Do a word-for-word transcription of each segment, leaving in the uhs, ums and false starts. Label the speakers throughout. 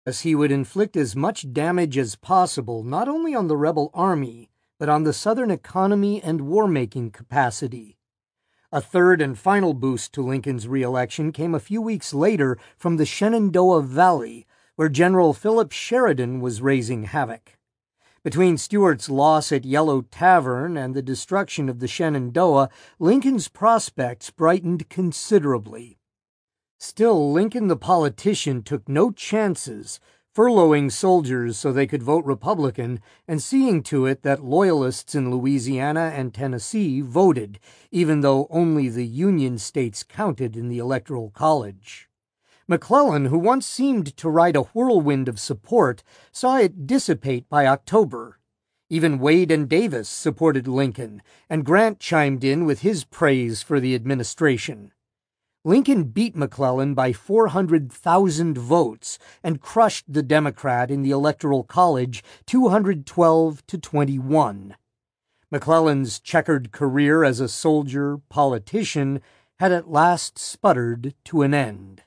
Speaker 1: as he would inflict as much damage as possible not only on the rebel army, but on the Southern economy and war-making capacity. A third and final boost to Lincoln's re-election came a few weeks later from the Shenandoah Valley, where General Philip Sheridan was raising havoc. Between Stuart's loss at Yellow Tavern and the destruction of the Shenandoah, Lincoln's prospects brightened considerably. Still, Lincoln the politician took no chances, furloughing soldiers so they could vote Republican and seeing to it that loyalists in Louisiana and Tennessee voted, even though only the Union states counted in the Electoral College. McClellan, who once seemed to ride a whirlwind of support, saw it dissipate by October. Even Wade and Davis supported Lincoln, and Grant chimed in with his praise for the administration. Lincoln beat McClellan by four hundred thousand votes and crushed the Democrat in the Electoral College two hundred twelve to twenty-one. McClellan's checkered career as a soldier politician had at last sputtered to an end.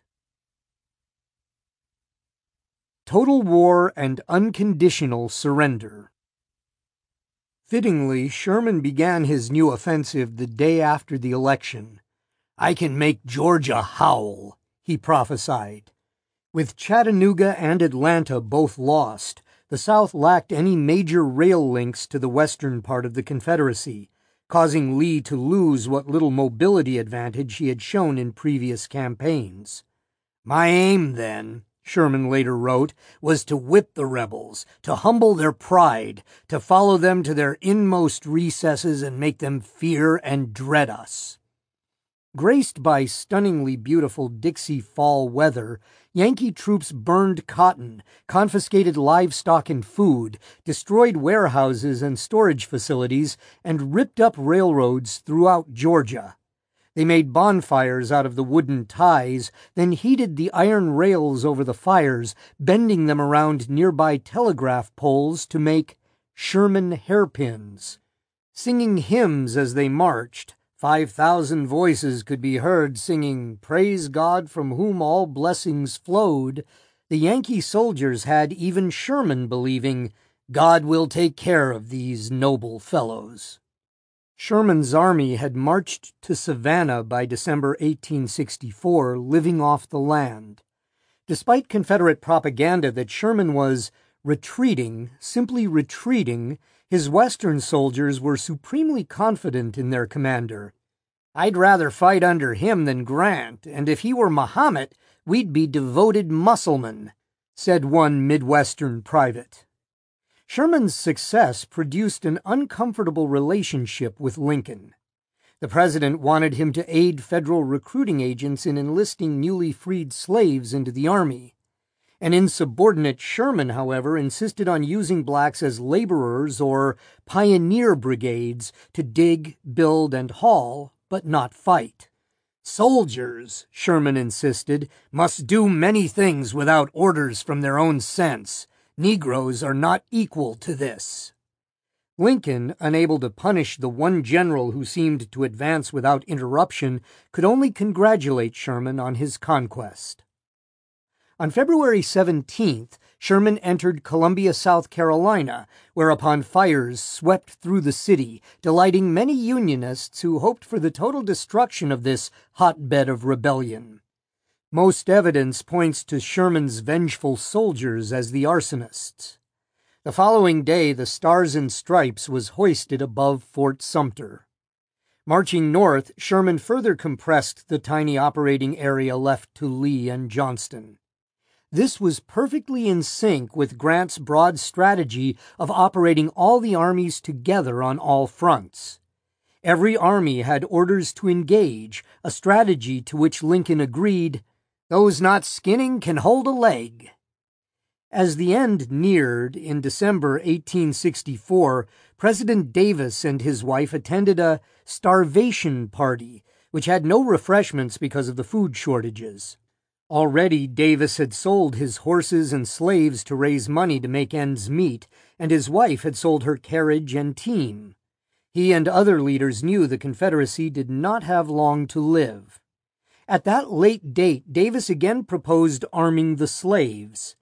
Speaker 1: Total war and unconditional surrender. Fittingly, Sherman began his new offensive the day after the election. "I can make Georgia howl," he prophesied. With Chattanooga and Atlanta both lost, the South lacked any major rail links to the western part of the Confederacy, causing Lee to lose what little mobility advantage he had shown in previous campaigns. "My aim, then," Sherman later wrote, "was to whip the rebels, to humble their pride, to follow them to their inmost recesses and make them fear and dread us." Graced by stunningly beautiful Dixie fall weather, Yankee troops burned cotton, confiscated livestock and food, destroyed warehouses and storage facilities, and ripped up railroads throughout Georgia. They made bonfires out of the wooden ties, then heated the iron rails over the fires, bending them around nearby telegraph poles to make Sherman hairpins. Singing hymns as they marched, five thousand voices could be heard singing "Praise God from whom all blessings flowed." The Yankee soldiers had even Sherman believing, "God will take care of these noble fellows." Sherman's army had marched to Savannah by December eighteen sixty-four, living off the land. Despite Confederate propaganda that Sherman was retreating, simply retreating, his Western soldiers were supremely confident in their commander. "I'd rather fight under him than Grant, and if he were Mahomet, we'd be devoted Mussulmen," said one Midwestern private. Sherman's success produced an uncomfortable relationship with Lincoln. The president wanted him to aid federal recruiting agents in enlisting newly freed slaves into the army. An insubordinate Sherman, however, insisted on using blacks as laborers or pioneer brigades to dig, build, and haul, but not fight. "Soldiers," Sherman insisted, "must do many things without orders from their own sense. Negroes are not equal to this." Lincoln, unable to punish the one general who seemed to advance without interruption, could only congratulate Sherman on his conquest. On February seventeenth, Sherman entered Columbia, South Carolina, whereupon fires swept through the city, delighting many Unionists who hoped for the total destruction of this hotbed of rebellion. Most evidence points to Sherman's vengeful soldiers as the arsonists. The following day, the Stars and Stripes was hoisted above Fort Sumter. Marching north, Sherman further compressed the tiny operating area left to Lee and Johnston. This was perfectly in sync with Grant's broad strategy of operating all the armies together on all fronts. Every army had orders to engage, a strategy to which Lincoln agreed, "Those not skinning can hold a leg." As the end neared, in December eighteen sixty-four, President Davis and his wife attended a starvation party, which had no refreshments because of the food shortages. Already Davis had sold his horses and slaves to raise money to make ends meet, and his wife had sold her carriage and team. He and other leaders knew the Confederacy did not have long to live. At that late date, Davis again proposed arming the slaves.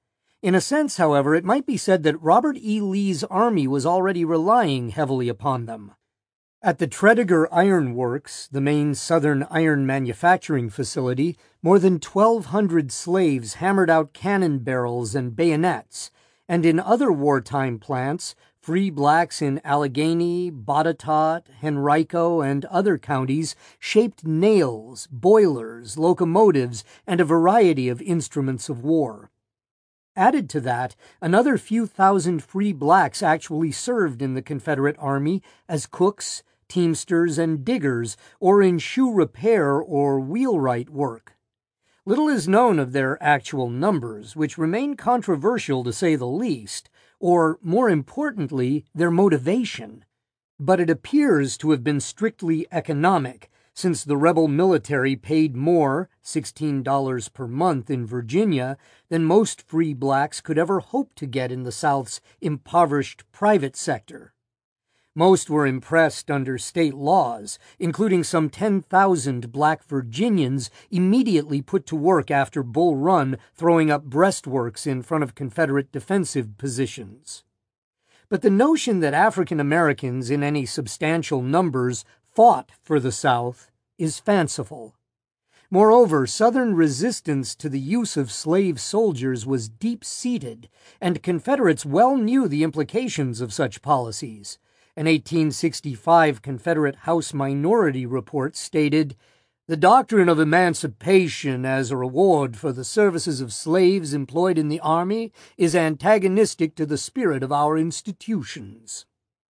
Speaker 1: In a sense, however, it might be said that Robert E. Lee's army was already relying heavily upon them. At the Tredegar Iron Works, the main Southern iron manufacturing facility, more than twelve hundred slaves hammered out cannon barrels and bayonets, and in other wartime plants, free blacks in Allegheny, Botetourt, Henrico, and other counties shaped nails, boilers, locomotives, and a variety of instruments of war. Added to that, another few thousand free blacks actually served in the Confederate Army as cooks, teamsters, and diggers, or in shoe repair or wheelwright work. Little is known of their actual numbers, which remain controversial to say the least, or, more importantly, their motivation. But it appears to have been strictly economic, since the rebel military paid more, sixteen dollars per month in Virginia, than most free blacks could ever hope to get in the South's impoverished private sector. Most were impressed under state laws, including some ten thousand black Virginians immediately put to work after Bull Run throwing up breastworks in front of Confederate defensive positions. But the notion that African Americans in any substantial numbers fought for the South is fanciful. Moreover, Southern resistance to the use of slave soldiers was deep-seated, and Confederates well knew the implications of such policies. An eighteen sixty-five Confederate House Minority Report stated, "The doctrine of emancipation as a reward for the services of slaves employed in the Army is antagonistic to the spirit of our institutions."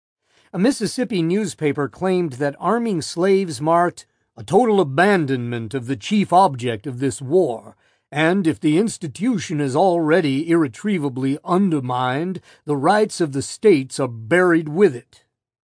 Speaker 1: A Mississippi newspaper claimed that arming slaves marked a total abandonment of the chief object of this war, and if the institution is already irretrievably undermined, the rights of the states are buried with it.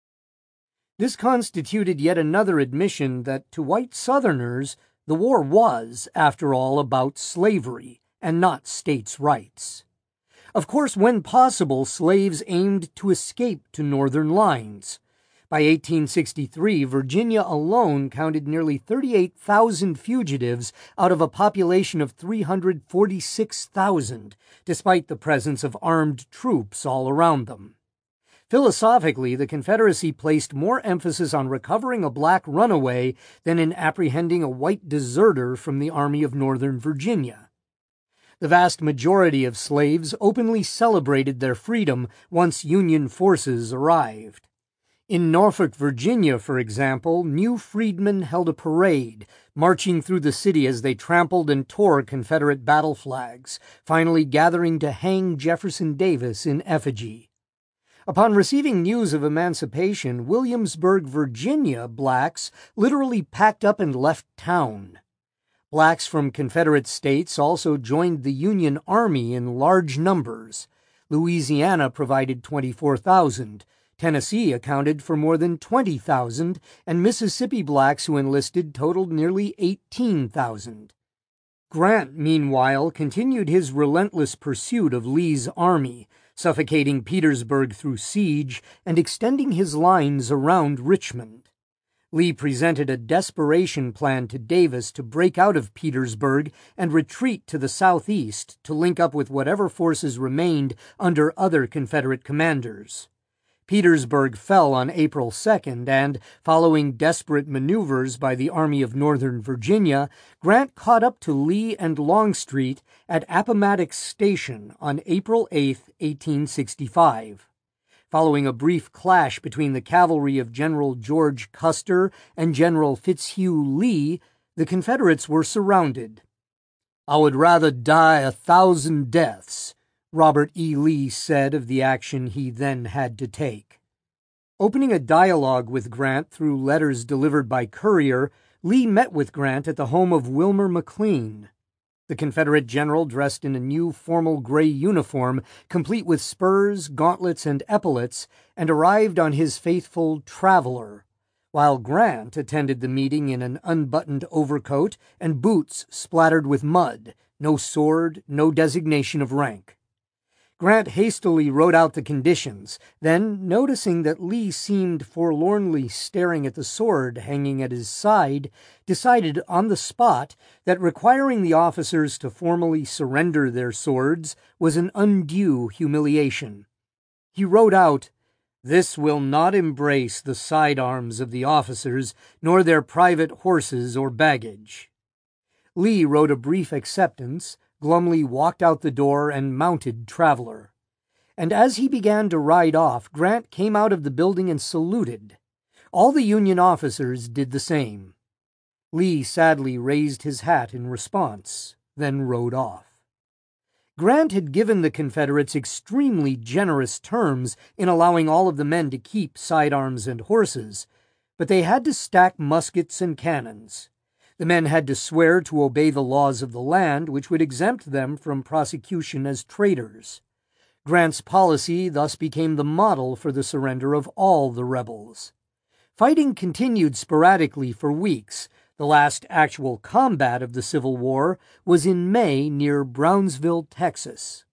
Speaker 1: This constituted yet another admission that to white Southerners, the war was, after all, about slavery and not states' rights. Of course, when possible, slaves aimed to escape to Northern lines. By eighteen sixty-three, Virginia alone counted nearly thirty-eight thousand fugitives out of a population of three hundred forty-six thousand, despite the presence of armed troops all around them. Philosophically, the Confederacy placed more emphasis on recovering a black runaway than in apprehending a white deserter from the Army of Northern Virginia. The vast majority of slaves openly celebrated their freedom once Union forces arrived. In Norfolk, Virginia, for example, new freedmen held a parade, marching through the city as they trampled and tore Confederate battle flags, finally gathering to hang Jefferson Davis in effigy. Upon receiving news of emancipation, Williamsburg, Virginia blacks literally packed up and left town. Blacks from Confederate states also joined the Union Army in large numbers. Louisiana provided twenty-four thousand, Tennessee accounted for more than twenty thousand, and Mississippi blacks who enlisted totaled nearly eighteen thousand. Grant, meanwhile, continued his relentless pursuit of Lee's army, suffocating Petersburg through siege and extending his lines around Richmond. Lee presented a desperation plan to Davis to break out of Petersburg and retreat to the southeast to link up with whatever forces remained under other Confederate commanders. Petersburg fell on April second, and, following desperate maneuvers by the Army of Northern Virginia, Grant caught up to Lee and Longstreet at Appomattox Station on April eighth, eighteen sixty-five. Following a brief clash between the cavalry of General George Custer and General Fitzhugh Lee, the Confederates were surrounded. "I would rather die a thousand deaths," Robert E. Lee said of the action he then had to take. Opening a dialogue with Grant through letters delivered by courier, Lee met with Grant at the home of Wilmer McLean. The Confederate general, dressed in a new formal gray uniform, complete with spurs, gauntlets, and epaulets, and arrived on his faithful Traveler, while Grant attended the meeting in an unbuttoned overcoat and boots splattered with mud, no sword, no designation of rank. Grant hastily wrote out the conditions, then, noticing that Lee seemed forlornly staring at the sword hanging at his side, decided on the spot that requiring the officers to formally surrender their swords was an undue humiliation. He wrote out, "This will not embrace the sidearms of the officers, nor their private horses or baggage." Lee wrote a brief acceptance, glumly walked out the door, and mounted Traveler. And as he began to ride off, Grant came out of the building and saluted. All the Union officers did the same. Lee sadly raised his hat in response, then rode off. Grant had given the Confederates extremely generous terms in allowing all of the men to keep sidearms and horses, but they had to stack muskets and cannons. The men had to swear to obey the laws of the land, which would exempt them from prosecution as traitors. Grant's policy thus became the model for the surrender of all the rebels. Fighting continued sporadically for weeks. The last actual combat of the Civil War was in May near Brownsville, Texas.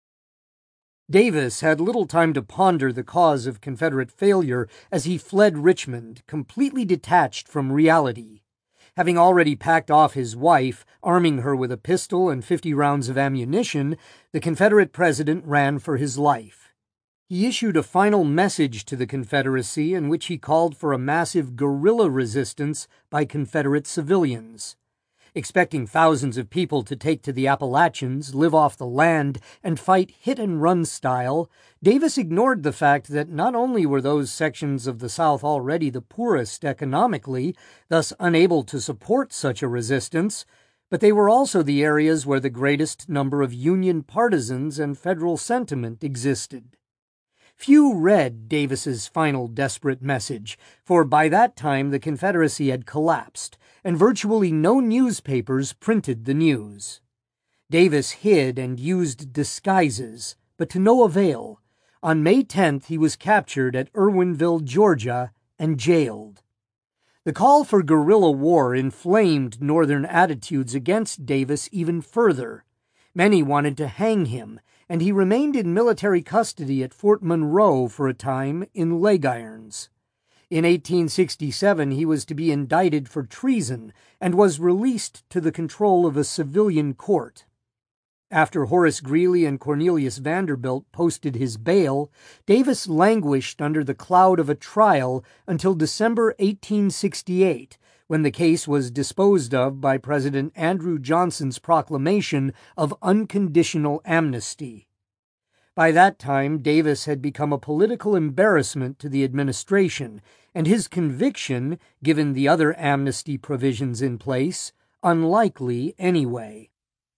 Speaker 1: Davis had little time to ponder the cause of Confederate failure as he fled Richmond, completely detached from reality. Having already packed off his wife, arming her with a pistol and fifty rounds of ammunition, the Confederate president ran for his life. He issued a final message to the Confederacy in which he called for a massive guerrilla resistance by Confederate civilians. Expecting thousands of people to take to the Appalachians, live off the land, and fight hit-and-run style, Davis ignored the fact that not only were those sections of the South already the poorest economically, thus unable to support such a resistance, but they were also the areas where the greatest number of Union partisans and Federal sentiment existed. Few read Davis's final desperate message, for by that time the Confederacy had collapsed, and virtually no newspapers printed the news. Davis hid and used disguises, but to no avail. On May tenth he was captured at Irwinville, Georgia, and jailed. The call for guerrilla war inflamed Northern attitudes against Davis even further. Many wanted to hang him, and he remained in military custody at Fort Monroe for a time in leg irons. In eighteen sixty-seven he was to be indicted for treason and was released to the control of a civilian court. After Horace Greeley and Cornelius Vanderbilt posted his bail, Davis languished under the cloud of a trial until December eighteen sixty-eight, when the case was disposed of by President Andrew Johnson's proclamation of unconditional amnesty. By that time, Davis had become a political embarrassment to the administration, and his conviction, given the other amnesty provisions in place, unlikely anyway.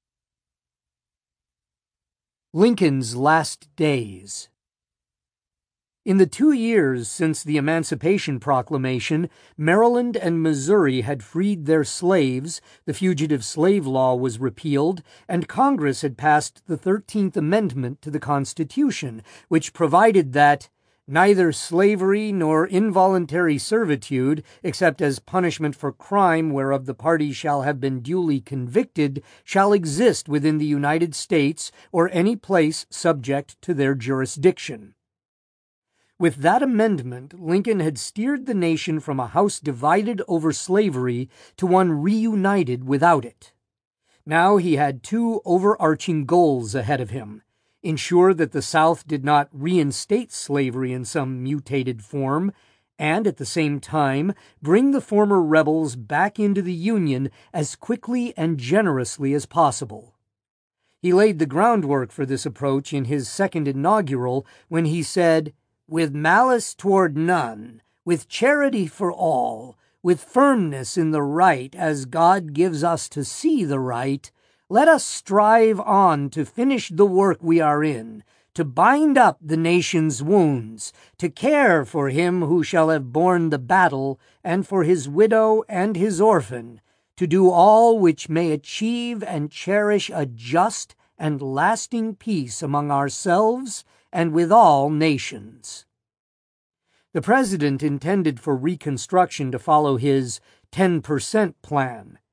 Speaker 1: Lincoln's Last Days. In the two years since the Emancipation Proclamation, Maryland and Missouri had freed their slaves, the Fugitive Slave Law was repealed, and Congress had passed the thirteenth Amendment to the Constitution, which provided that neither slavery nor involuntary servitude, except as punishment for crime whereof the party shall have been duly convicted, shall exist within the United States or any place subject to their jurisdiction. With that amendment, Lincoln had steered the nation from a house divided over slavery to one reunited without it. Now he had two overarching goals ahead of him: ensure that the South did not reinstate slavery in some mutated form, and at the same time bring the former rebels back into the Union as quickly and generously as possible. He laid the groundwork for this approach in his second inaugural when he said, "With malice toward none, with charity for all, with firmness in the right as God gives us to see the right, let us strive on to finish the work we are in, to bind up the nation's wounds, to care for him who shall have borne the battle, and for his widow and his orphan, to do all which may achieve and cherish a just and lasting peace among ourselves and with all nations." The President intended for Reconstruction to follow his ten percent plan,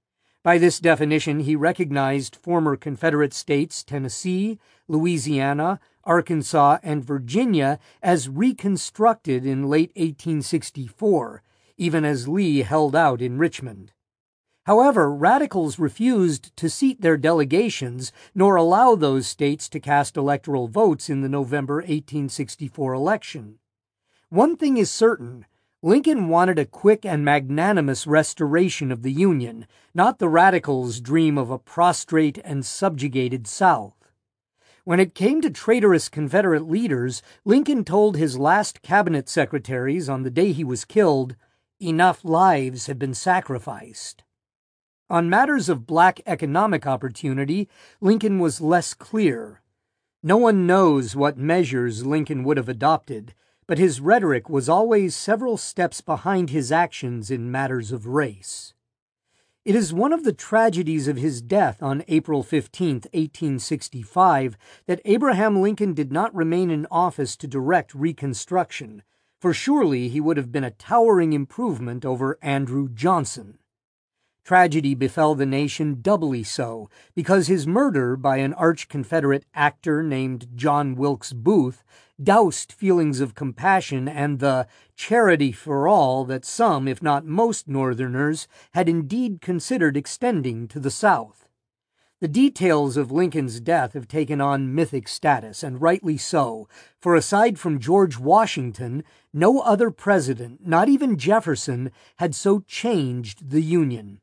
Speaker 1: By this definition, he recognized former Confederate states Tennessee, Louisiana, Arkansas, and Virginia as reconstructed in late eighteen sixty-four, even as Lee held out in Richmond. However, radicals refused to seat their delegations nor allow those states to cast electoral votes in the November eighteen sixty-four election. One thing is certain: Lincoln wanted a quick and magnanimous restoration of the Union, not the radicals' dream of a prostrate and subjugated South. When it came to traitorous Confederate leaders, Lincoln told his last cabinet secretaries on the day he was killed, "Enough lives have been sacrificed." On matters of black economic opportunity, Lincoln was less clear. No one knows what measures Lincoln would have adopted, but his rhetoric was always several steps behind his actions in matters of race. It is one of the tragedies of his death on April fifteenth, eighteen sixty-five, that Abraham Lincoln did not remain in office to direct Reconstruction, for surely he would have been a towering improvement over Andrew Johnson. Tragedy befell the nation doubly so, because his murder by an arch-Confederate actor named John Wilkes Booth doused feelings of compassion and the charity for all that some, if not most, Northerners had indeed considered extending to the South. The details of Lincoln's death have taken on mythic status, and rightly so, for aside from George Washington, no other president, not even Jefferson, had so changed the Union.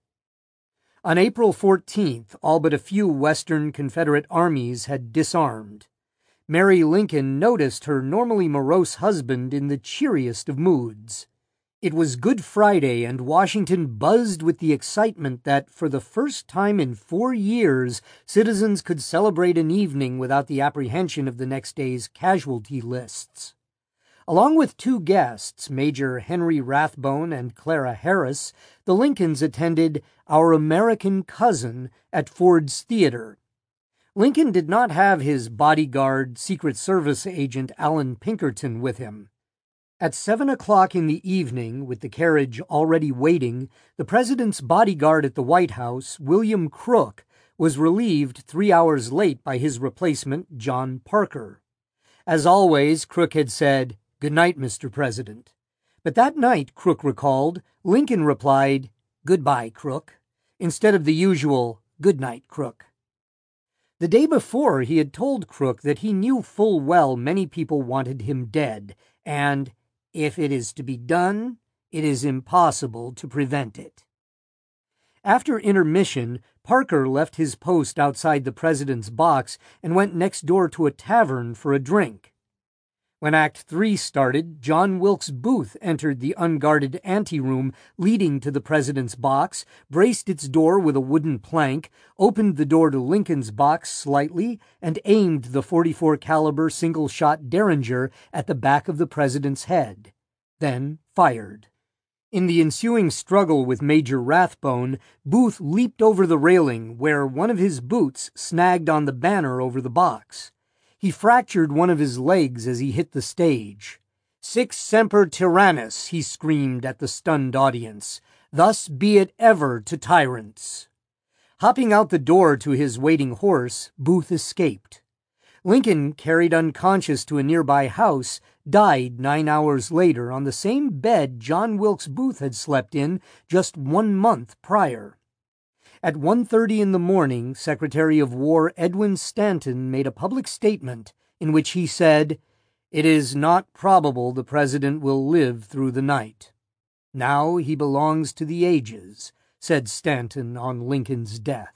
Speaker 1: On April fourteenth, all but a few Western Confederate armies had disarmed. Mary Lincoln noticed her normally morose husband in the cheeriest of moods. It was Good Friday, and Washington buzzed with the excitement that, for the first time in four years, citizens could celebrate an evening without the apprehension of the next day's casualty lists. Along with two guests, Major Henry Rathbone and Clara Harris, the Lincolns attended Our American Cousin at Ford's Theater. Lincoln did not have his bodyguard, Secret Service agent Allan Pinkerton with him. At seven o'clock in the evening, with the carriage already waiting, the president's bodyguard at the White House, William Crook, was relieved three hours late by his replacement, John Parker. As always, Crook had said, "Good night, Mister President." But that night, Crook recalled, Lincoln replied, "Goodbye, Crook," instead of the usual, "Good night, Crook." The day before, he had told Crook that he knew full well many people wanted him dead, and, "If it is to be done, it is impossible to prevent it." After intermission, Parker left his post outside the president's box and went next door to a tavern for a drink. When Act Three started, John Wilkes Booth entered the unguarded anteroom leading to the president's box, braced its door with a wooden plank, opened the door to Lincoln's box slightly, and aimed the forty-four caliber single-shot Derringer at the back of the president's head, then fired. In the ensuing struggle with Major Rathbone, Booth leaped over the railing, where one of his boots snagged on the banner over the box. He fractured one of his legs as he hit the stage. "Sic semper tyrannis," he screamed at the stunned audience. "Thus be it ever to tyrants." Hopping out the door to his waiting horse, Booth escaped. Lincoln, carried unconscious to a nearby house, died nine hours later on the same bed John Wilkes Booth had slept in just one month prior. At one thirty in the morning, Secretary of War Edwin Stanton made a public statement in which he said, "It is not probable the President will live through the night. Now he belongs to the ages," said Stanton on Lincoln's death.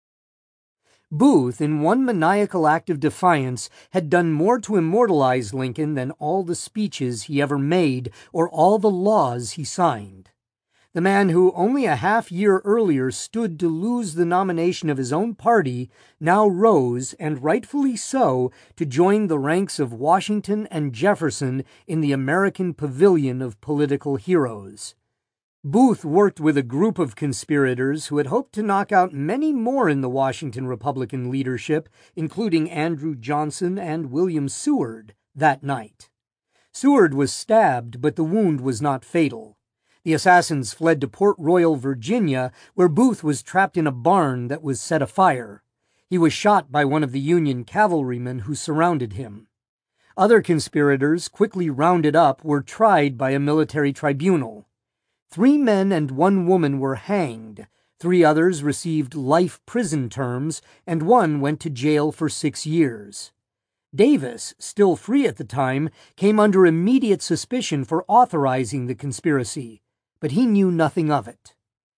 Speaker 1: Booth, in one maniacal act of defiance, had done more to immortalize Lincoln than all the speeches he ever made or all the laws he signed. The man who only a half year earlier stood to lose the nomination of his own party now rose, and rightfully so, to join the ranks of Washington and Jefferson in the American pavilion of political heroes. Booth worked with a group of conspirators who had hoped to knock out many more in the Washington Republican leadership, including Andrew Johnson and William Seward, that night. Seward was stabbed, but the wound was not fatal. The assassins fled to Port Royal, Virginia, where Booth was trapped in a barn that was set afire. He was shot by one of the Union cavalrymen who surrounded him. Other conspirators, quickly rounded up, were tried by a military tribunal. Three men and one woman were hanged, three others received life prison terms, and one went to jail for six years. Davis, still free at the time, came under immediate suspicion for authorizing the conspiracy, but he knew nothing of it.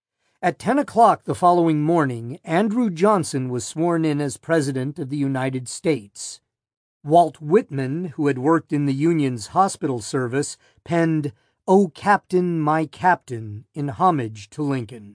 Speaker 1: At ten o'clock the following morning, Andrew Johnson was sworn in as President of the United States. Walt Whitman, who had worked in the Union's hospital service, penned, "O Captain, my Captain," in homage to Lincoln.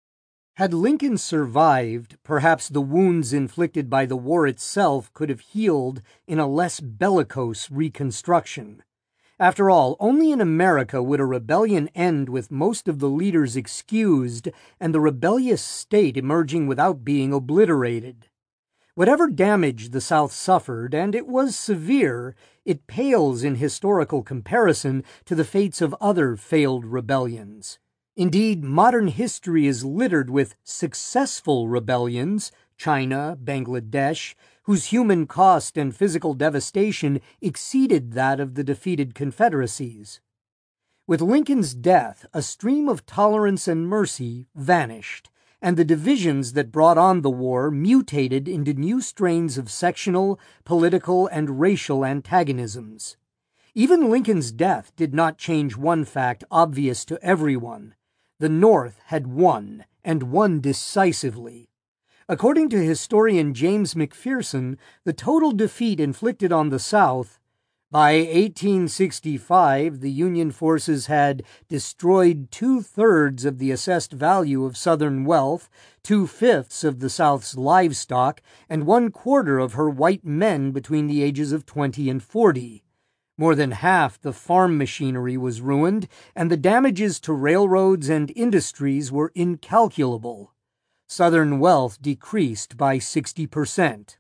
Speaker 1: Had Lincoln survived, perhaps the wounds inflicted by the war itself could have healed in a less bellicose reconstruction. After all, only in America would a rebellion end with most of the leaders excused and the rebellious state emerging without being obliterated. Whatever damage the South suffered, and it was severe, it pales in historical comparison to the fates of other failed rebellions. Indeed, modern history is littered with successful rebellions, China, Bangladesh, whose human cost and physical devastation exceeded that of the defeated confederacies. With Lincoln's death, a stream of tolerance and mercy vanished, and the divisions that brought on the war mutated into new strains of sectional, political, and racial antagonisms. Even Lincoln's death did not change one fact obvious to everyone. The North had won, and won decisively. According to historian James McPherson, the total defeat inflicted on the South, by eighteen sixty-five, the Union forces had destroyed two-thirds of the assessed value of Southern wealth, two-fifths of the South's livestock, and one-quarter of her white men between the ages of twenty and forty. More than half the farm machinery was ruined, and the damages to railroads and industries were incalculable. Southern wealth decreased by sixty percent.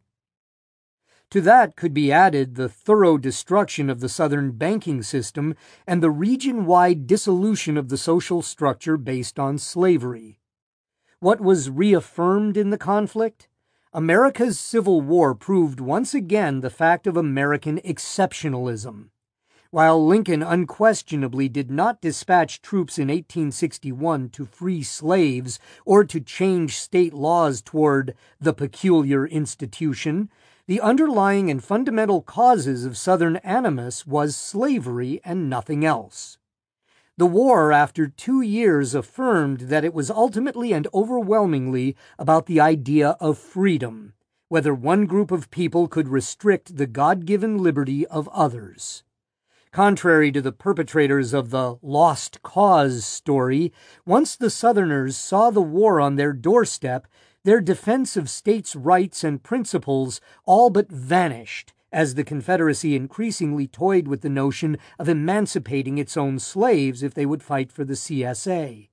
Speaker 1: To that could be added the thorough destruction of the Southern banking system and the region-wide dissolution of the social structure based on slavery. What was reaffirmed in the conflict? America's Civil War proved once again the fact of American exceptionalism. While Lincoln unquestionably did not dispatch troops in eighteen sixty-one to free slaves or to change state laws toward the peculiar institution, the underlying and fundamental causes of Southern animus was slavery and nothing else. The war, after two years, affirmed that it was ultimately and overwhelmingly about the idea of freedom, whether one group of people could restrict the God-given liberty of others. Contrary to the perpetrators of the Lost Cause story, once the Southerners saw the war on their doorstep, their defense of states' rights and principles all but vanished as the Confederacy increasingly toyed with the notion of emancipating its own slaves if they would fight for the C S A.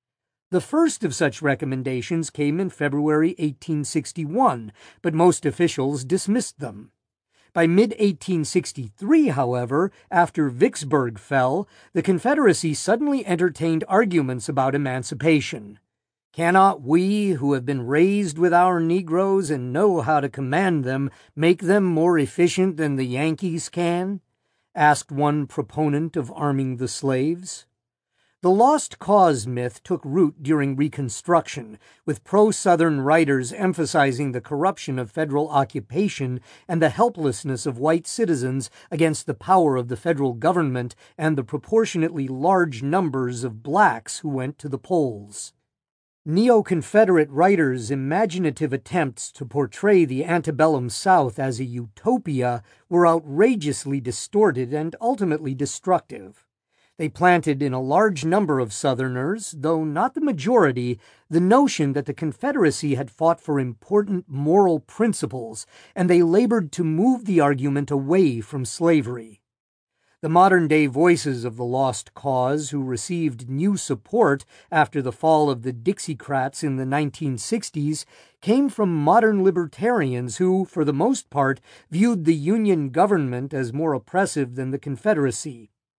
Speaker 1: The first of such recommendations came in February eighteen sixty-one, but most officials dismissed them. By mid eighteen sixty-three, however, after Vicksburg fell, the Confederacy suddenly entertained arguments about emancipation. Cannot we, who have been raised with our Negroes and know how to command them, make them more efficient than the Yankees can? Asked one proponent of arming the slaves. The Lost Cause myth took root during Reconstruction, with pro-Southern writers emphasizing the corruption of federal occupation and the helplessness of white citizens against the power of the federal government and the proportionately large numbers of blacks who went to the polls. Neo-Confederate writers' imaginative attempts to portray the antebellum South as a utopia were outrageously distorted and ultimately destructive. They planted in a large number of Southerners, though not the majority, the notion that the Confederacy had fought for important moral principles, and they labored to move the argument away from slavery. The modern-day voices of the Lost Cause, who received new support after the fall of the Dixiecrats in the nineteen sixties, came from modern libertarians who, for the most part, viewed the Union government as more oppressive than the Confederacy.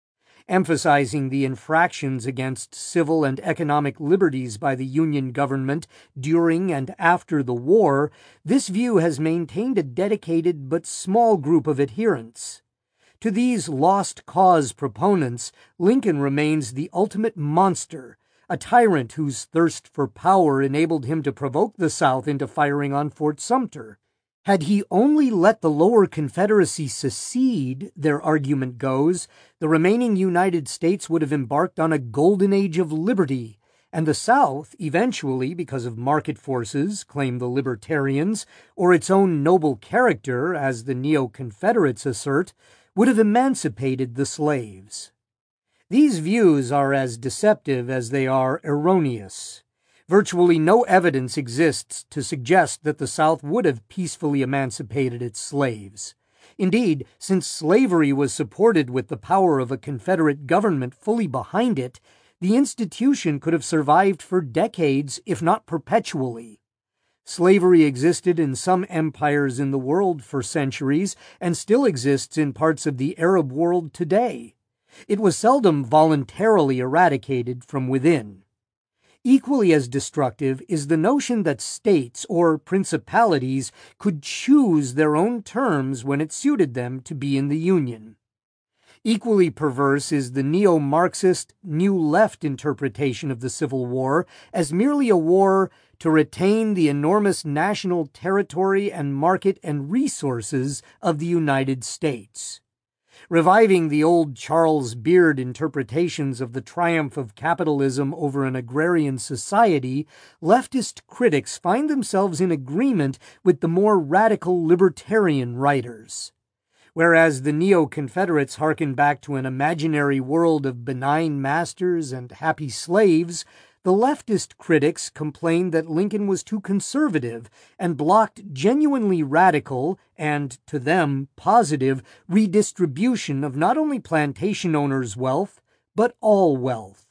Speaker 1: emphasizing the infractions against civil and economic liberties by the Union government during and after the war, this view has maintained a dedicated but small group of adherents. To these lost cause proponents, Lincoln remains the ultimate monster, a tyrant whose thirst for power enabled him to provoke the South into firing on Fort Sumter. Had he only let the lower Confederacy secede, their argument goes, the remaining United States would have embarked on a golden age of liberty, and the South, eventually, because of market forces, claim the Libertarians, or its own noble character, as the Neo-Confederates assert, would have emancipated the slaves. These views are as deceptive as they are erroneous. Virtually no evidence exists to suggest that the South would have peacefully emancipated its slaves. Indeed, since slavery was supported with the power of a Confederate government fully behind it, the institution could have survived for decades, if not perpetually. Slavery existed in some empires in the world for centuries and still exists in parts of the Arab world today. It was seldom voluntarily eradicated from within. Equally as destructive is the notion that states or principalities could choose their own terms when it suited them to be in the Union. Equally perverse is the neo-Marxist New Left interpretation of the Civil War as merely a war to retain the enormous national territory and market and resources of the United States. Reviving the old Charles Beard interpretations of the triumph of capitalism over an agrarian society, leftist critics find themselves in agreement with the more radical libertarian writers. Whereas the neo-Confederates hearken back to an imaginary world of benign masters and happy slaves, the leftist critics complained that Lincoln was too conservative and blocked genuinely radical and, to them, positive redistribution of not only plantation owners' wealth, but all wealth.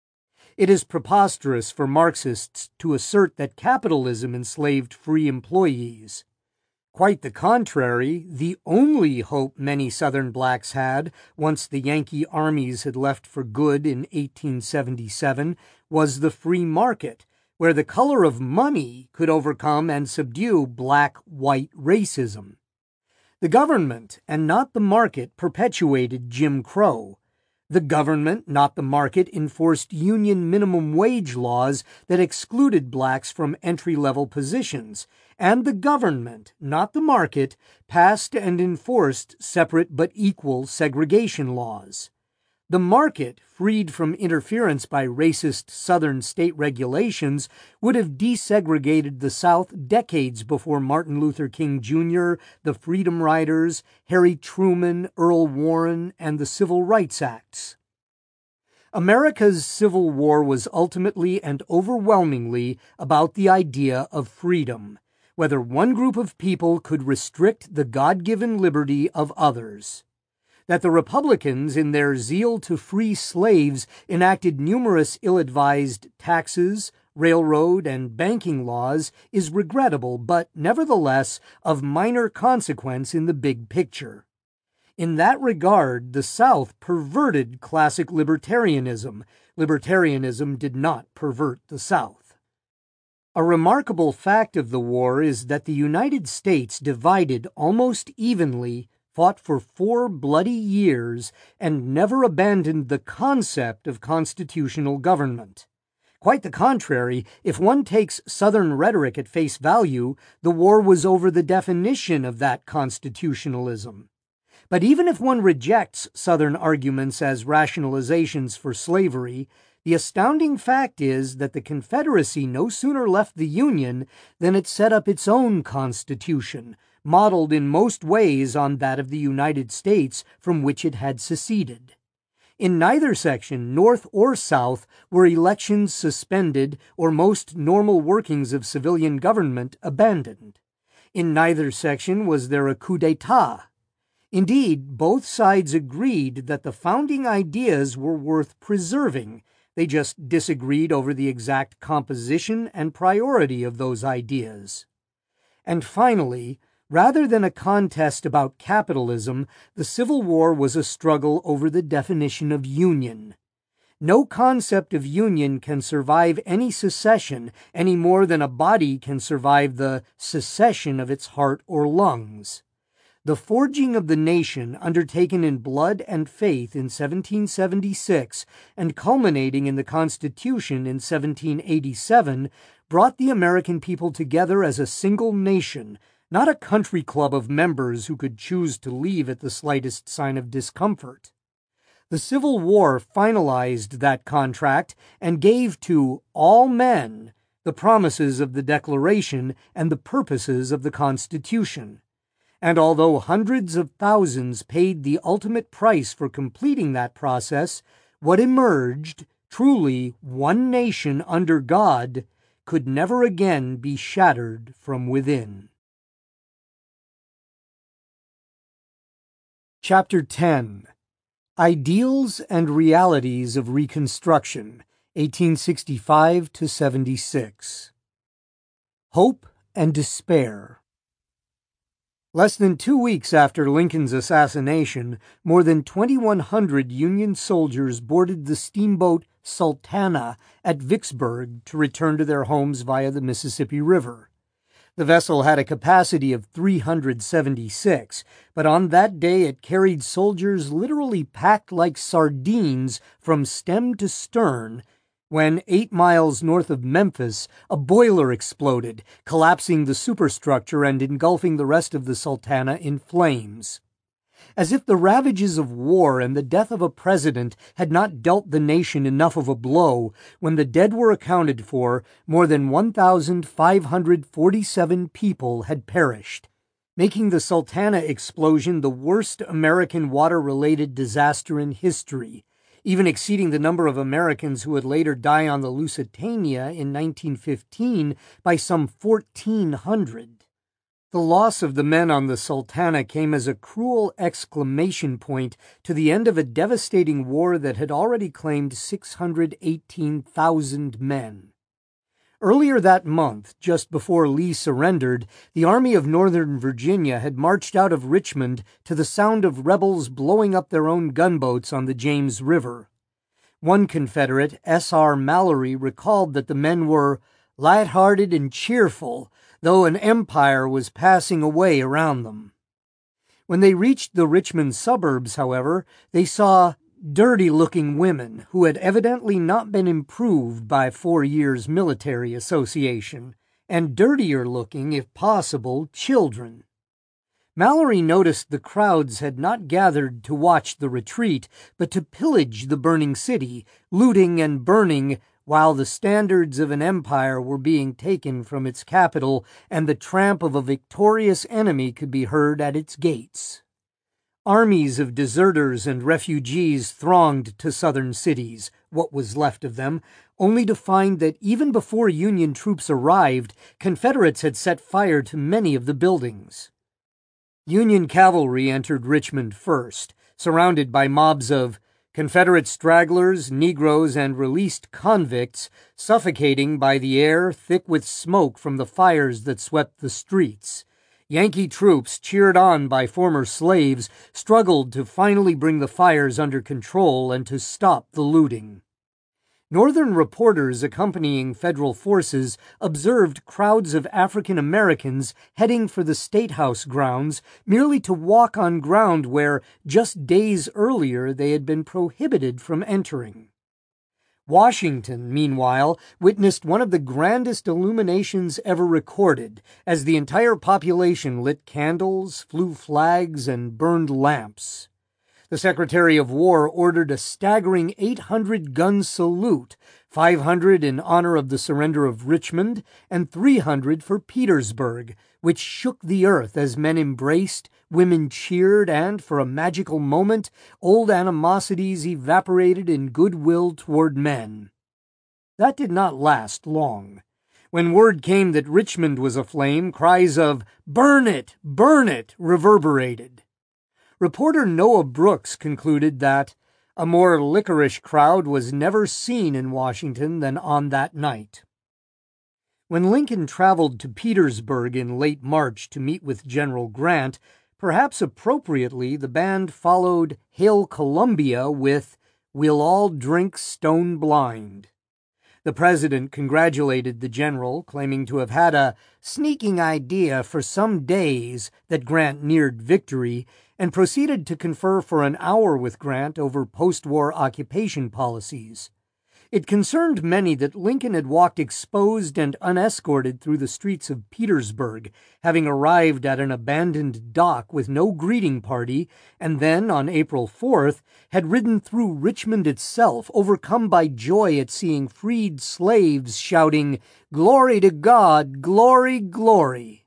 Speaker 1: It is preposterous for Marxists to assert that capitalism enslaved free employees. Quite the contrary, the only hope many Southern blacks had, once the Yankee armies had left for good in eighteen seventy-seven, was the free market, where the color of money could overcome and subdue black-white racism. The government, and not the market, perpetuated Jim Crow. The government, not the market, enforced union minimum wage laws that excluded blacks from entry-level positions, and the government, not the market, passed and enforced separate but equal segregation laws. The market, freed from interference by racist Southern state regulations, would have desegregated the South decades before Martin Luther King Junior, the Freedom Riders, Harry Truman, Earl Warren, and the Civil Rights Acts. America's Civil War was ultimately and overwhelmingly about the idea of freedom, whether one group of people could restrict the God-given liberty of others. That the Republicans, in their zeal to free slaves, enacted numerous ill-advised taxes, railroad, and banking laws is regrettable, but nevertheless of minor consequence in the big picture. In that regard, the South perverted classic libertarianism. Libertarianism did not pervert the South. A remarkable fact of the war is that the United States divided almost evenly, fought for four bloody years, and never abandoned the concept of constitutional government. Quite the contrary, if one takes Southern rhetoric at face value, the war was over the definition of that constitutionalism. But even if one rejects Southern arguments as rationalizations for slavery, the astounding fact is that the Confederacy no sooner left the Union than it set up its own constitution, modeled in most ways on that of the United States from which it had seceded. In neither section, North or South, were elections suspended or most normal workings of civilian government abandoned. In neither section was there a coup d'etat. Indeed, both sides agreed that the founding ideas were worth preserving. They just disagreed over the exact composition and priority of those ideas. And finally, Rather than a contest about capitalism, the Civil War was a struggle over the definition of union. No concept of union can survive any secession any more than a body can survive the secession of its heart or lungs. The forging of the nation, undertaken in blood and faith in seventeen seventy-six and culminating in the Constitution in seventeen eighty-seven, brought the American people together as a single nation, not a country club of members who could choose to leave at the slightest sign of discomfort. The Civil War finalized that contract and gave to all men the promises of the Declaration and the purposes of the Constitution. And although hundreds of thousands paid the ultimate price for completing that process, what emerged, truly one nation under God, could never again be shattered from within. Chapter ten. Ideals and Realities of Reconstruction, eighteen sixty-five to seventy-six. Hope and Despair. Less than two weeks after Lincoln's assassination, more than twenty-one hundred Union soldiers boarded the steamboat Sultana at Vicksburg to return to their homes via the Mississippi River. The vessel had a capacity of three hundred seventy-six, but on that day it carried soldiers literally packed like sardines from stem to stern, when, eight miles north of Memphis, a boiler exploded, collapsing the superstructure and engulfing the rest of the Sultana in flames. As if the ravages of war and the death of a president had not dealt the nation enough of a blow, when the dead were accounted for, more than one thousand five hundred forty-seven people had perished, making the Sultana explosion the worst American water-related disaster in history, even exceeding the number of Americans who would later die on the Lusitania in nineteen fifteen by some fourteen hundred. The loss of the men on the Sultana came as a cruel exclamation point to the end of a devastating war that had already claimed six hundred eighteen thousand men. Earlier that month, just before Lee surrendered, the Army of Northern Virginia had marched out of Richmond to the sound of rebels blowing up their own gunboats on the James River. One Confederate, S R Mallory, recalled that the men were light-hearted and cheerful, though an empire was passing away around them. When they reached the Richmond suburbs, however, they saw dirty-looking women who had evidently not been improved by four years' military association, and dirtier-looking, if possible, children. Mallory noticed the crowds had not gathered to watch the retreat, but to pillage the burning city, looting and burning, while the standards of an empire were being taken from its capital and the tramp of a victorious enemy could be heard at its gates. Armies of deserters and refugees thronged to southern cities, what was left of them, only to find that even before Union troops arrived, Confederates had set fire to many of the buildings. Union cavalry entered Richmond first, surrounded by mobs of Confederate stragglers, Negroes, and released convicts, suffocating by the air thick with smoke from the fires that swept the streets. Yankee troops, cheered on by former slaves, struggled to finally bring the fires under control and to stop the looting. Northern reporters accompanying federal forces observed crowds of African Americans heading for the State House grounds merely to walk on ground where, just days earlier, they had been prohibited from entering. Washington, meanwhile, witnessed one of the grandest illuminations ever recorded, as the entire population lit candles, flew flags, and burned lamps. The Secretary of War ordered a staggering eight hundred gun salute, five hundred in honor of the surrender of Richmond, and three hundred for Petersburg, which shook the earth as men embraced, women cheered, and, for a magical moment, old animosities evaporated in goodwill toward men. That did not last long. When word came that Richmond was aflame, cries of "Burn it! Burn it!" reverberated. Reporter Noah Brooks concluded that a more liquorish crowd was never seen in Washington than on that night. When Lincoln traveled to Petersburg in late March to meet with General Grant, perhaps appropriately, the band followed Hail Columbia with We'll All Drink Stone Blind. The president congratulated the general, claiming to have had a sneaking idea for some days that Grant neared victory, and proceeded to confer for an hour with Grant over post-war occupation policies. It concerned many that Lincoln had walked exposed and unescorted through the streets of Petersburg, having arrived at an abandoned dock with no greeting party, and then, on April fourth, had ridden through Richmond itself, overcome by joy at seeing freed slaves shouting, "Glory to God! Glory, glory!"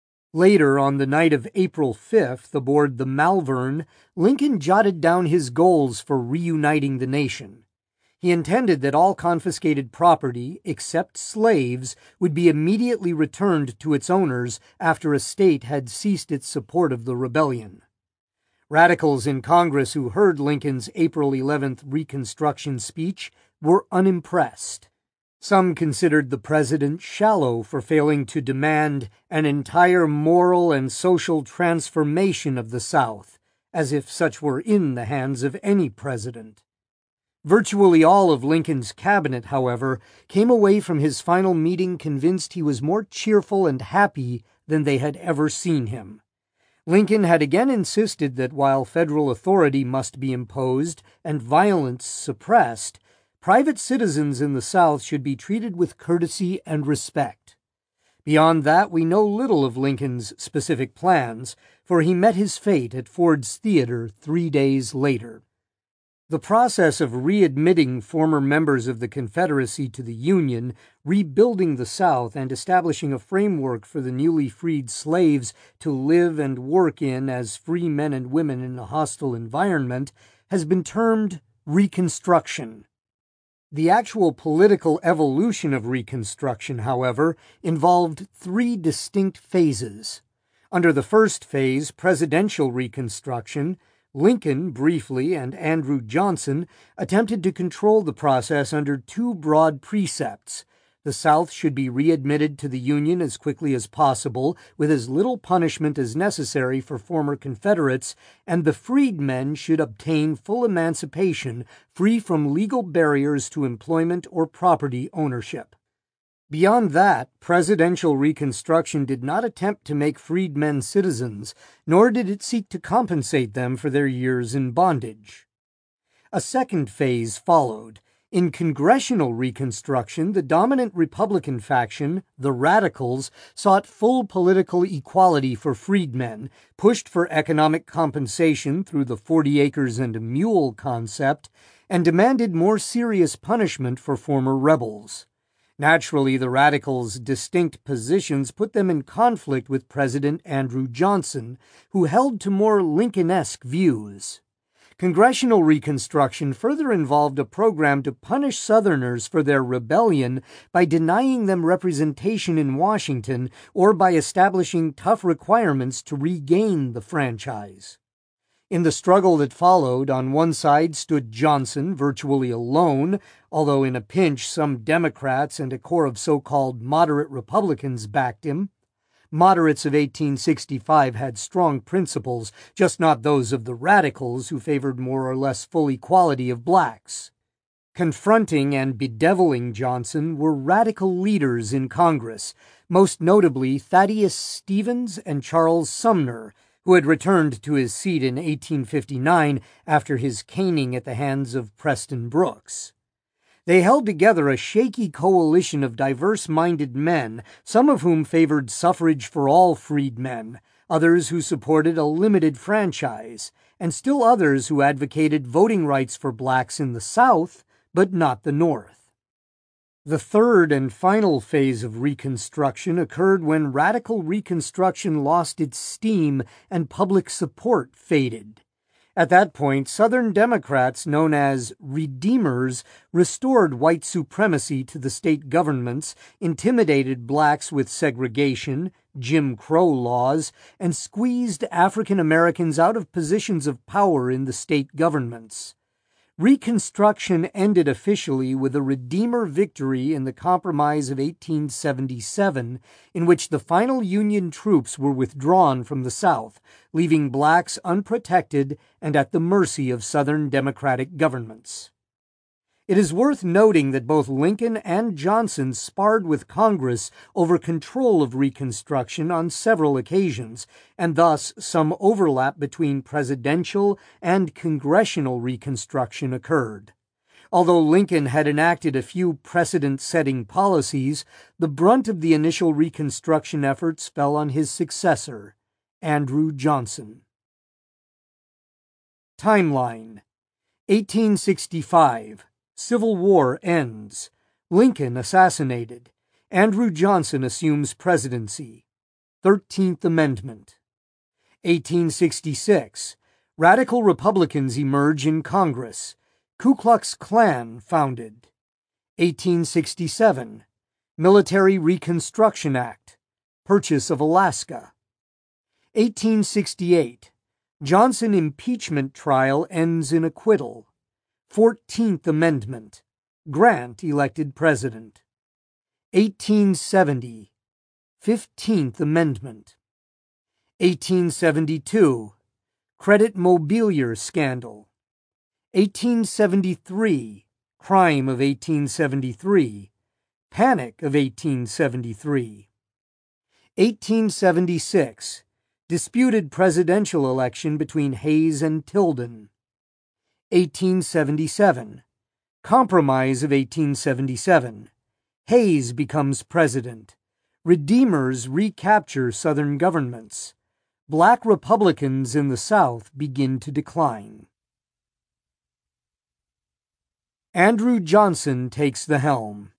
Speaker 1: Later, on the night of April fifth, aboard the Malvern, Lincoln jotted down his goals for reuniting the nation. He intended that all confiscated property, except slaves, would be immediately returned to its owners after a state had ceased its support of the rebellion. Radicals in Congress who heard Lincoln's April eleventh Reconstruction speech were unimpressed. Some considered the president shallow for failing to demand an entire moral and social transformation of the South, as if such were in the hands of any president. Virtually all of Lincoln's cabinet, however, came away from his final meeting convinced he was more cheerful and happy than they had ever seen him. Lincoln had again insisted that while federal authority must be imposed and violence suppressed, private citizens in the South should be treated with courtesy and respect. Beyond that, we know little of Lincoln's specific plans, for he met his fate at Ford's Theater three days later. The process of readmitting former members of the Confederacy to the Union, rebuilding the South, and establishing a framework for the newly freed slaves to live and work in as free men and women in a hostile environment has been termed Reconstruction. The actual political evolution of Reconstruction, however, involved three distinct phases. Under the first phase, presidential Reconstruction, Lincoln, briefly, and Andrew Johnson attempted to control the process under two broad precepts. The South should be readmitted to the Union as quickly as possible, with as little punishment as necessary for former Confederates, and the freedmen should obtain full emancipation, free from legal barriers to employment or property ownership. Beyond that, presidential Reconstruction did not attempt to make freedmen citizens, nor did it seek to compensate them for their years in bondage. A second phase followed. In congressional Reconstruction, the dominant Republican faction, the Radicals, sought full political equality for freedmen, pushed for economic compensation through the forty acres and a mule concept, and demanded more serious punishment for former rebels. Naturally, the Radicals' distinct positions put them in conflict with President Andrew Johnson, who held to more Lincoln-esque views. Congressional Reconstruction further involved a program to punish Southerners for their rebellion by denying them representation in Washington or by establishing tough requirements to regain the franchise. In the struggle that followed, on one side stood Johnson, virtually alone, although in a pinch some Democrats and a core of so-called moderate Republicans backed him. Moderates of eighteen sixty-five had strong principles, just not those of the Radicals, who favored more or less full equality of blacks. Confronting and bedeviling Johnson were radical leaders in Congress, most notably Thaddeus Stevens and Charles Sumner, who had returned to his seat in eighteen fifty-nine after his caning at the hands of Preston Brooks. They held together a shaky coalition of diverse-minded men, some of whom favored suffrage for all freedmen, others who supported a limited franchise, and still others who advocated voting rights for blacks in the South, but not the North. The third and final phase of Reconstruction occurred when radical Reconstruction lost its steam and public support faded. At that point, Southern Democrats, known as Redeemers, restored white supremacy to the state governments, intimidated blacks with segregation, Jim Crow laws, and squeezed African Americans out of positions of power in the state governments. Reconstruction ended officially with a Redeemer victory in the Compromise of eighteen seventy-seven, in which the final Union troops were withdrawn from the South, leaving blacks unprotected and at the mercy of Southern Democratic governments. It is worth noting that both Lincoln and Johnson sparred with Congress over control of Reconstruction on several occasions, and thus some overlap between presidential and congressional Reconstruction occurred. Although Lincoln had enacted a few precedent-setting policies, the brunt of the initial Reconstruction efforts fell on his successor, Andrew Johnson. Timeline: eighteen sixty-five. Civil War ends. Lincoln assassinated. Andrew Johnson assumes presidency. Thirteenth Amendment. eighteen sixty-six. Radical Republicans emerge in Congress. Ku Klux Klan founded. eighteen sixty-seven. Military Reconstruction Act. Purchase of Alaska. eighteen sixty-eight. Johnson impeachment trial ends in acquittal. Fourteenth Amendment. Grant elected president. eighteen seventy. Fifteenth Amendment. eighteen seventy-two. Credit Mobilier Scandal. eighteen seventy-three. Crime of eighteen seventy-three. Panic of eighteen seventy-three. eighteen seventy-six. Disputed presidential election between Hayes and Tilden. eighteen seventy-seven. Compromise of eighteen seventy-seven. Hayes becomes president. Redeemers recapture Southern governments. Black Republicans in the South begin to decline. Andrew Johnson takes the helm.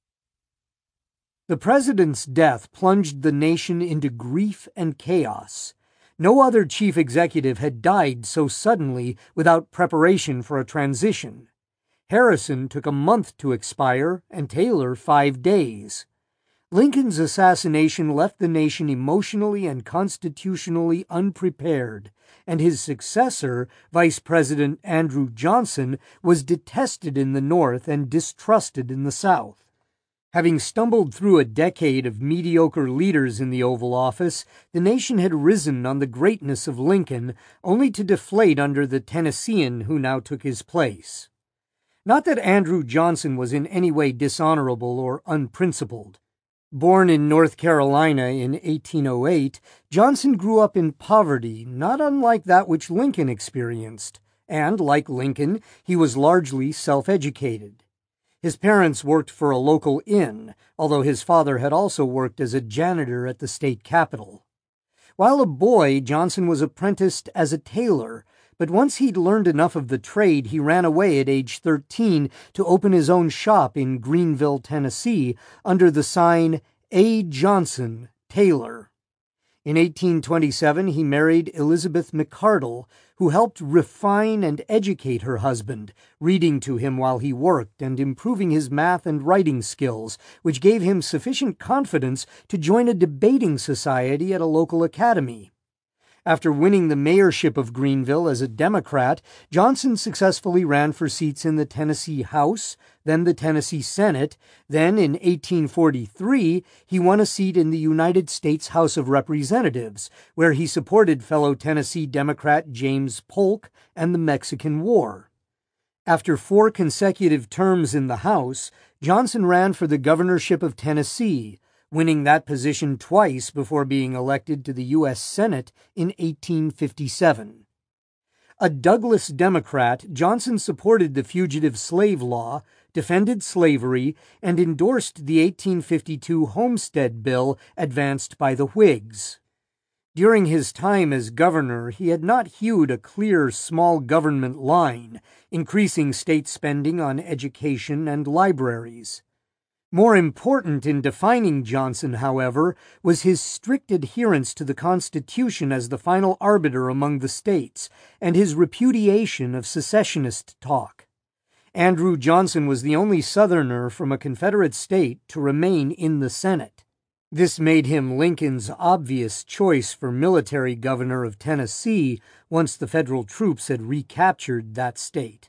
Speaker 1: The president's death plunged the nation into grief and chaos. No other chief executive had died so suddenly without preparation for a transition. Harrison took a month to expire, and Taylor five days. Lincoln's assassination left the nation emotionally and constitutionally unprepared, and his successor, Vice President Andrew Johnson, was detested in the North and distrusted in the South. Having stumbled through a decade of mediocre leaders in the Oval Office, the nation had risen on the greatness of Lincoln, only to deflate under the Tennessean who now took his place. Not that Andrew Johnson was in any way dishonorable or unprincipled. Born in North Carolina in eighteen oh eight, Johnson grew up in poverty not unlike that which Lincoln experienced, and, like Lincoln, he was largely self-educated. His parents worked for a local inn, although his father had also worked as a janitor at the state capitol. While a boy, Johnson was apprenticed as a tailor, but once he'd learned enough of the trade, he ran away at age thirteen to open his own shop in Greenville, Tennessee, under the sign A. Johnson, Tailor. In eighteen twenty-seven, he married Elizabeth McCardle, who helped refine and educate her husband, reading to him while he worked and improving his math and writing skills, which gave him sufficient confidence to join a debating society at a local academy. After winning the mayorship of Greenville as a Democrat, Johnson successfully ran for seats in the Tennessee House, then the Tennessee Senate. Then, in eighteen forty-three, he won a seat in the United States House of Representatives, where he supported fellow Tennessee Democrat James Polk and the Mexican War. After four consecutive terms in the House, Johnson ran for the governorship of Tennessee, winning that position twice before being elected to the U S Senate in eighteen fifty-seven. A Douglas Democrat, Johnson supported the fugitive slave law, defended slavery, and endorsed the eighteen fifty-two Homestead Bill advanced by the Whigs. During his time as governor, he had not hewed a clear small government line, increasing state spending on education and libraries. More important in defining Johnson, however, was his strict adherence to the Constitution as the final arbiter among the states, and his repudiation of secessionist talk. Andrew Johnson was the only Southerner from a Confederate state to remain in the Senate. This made him Lincoln's obvious choice for military governor of Tennessee once the federal troops had recaptured that state.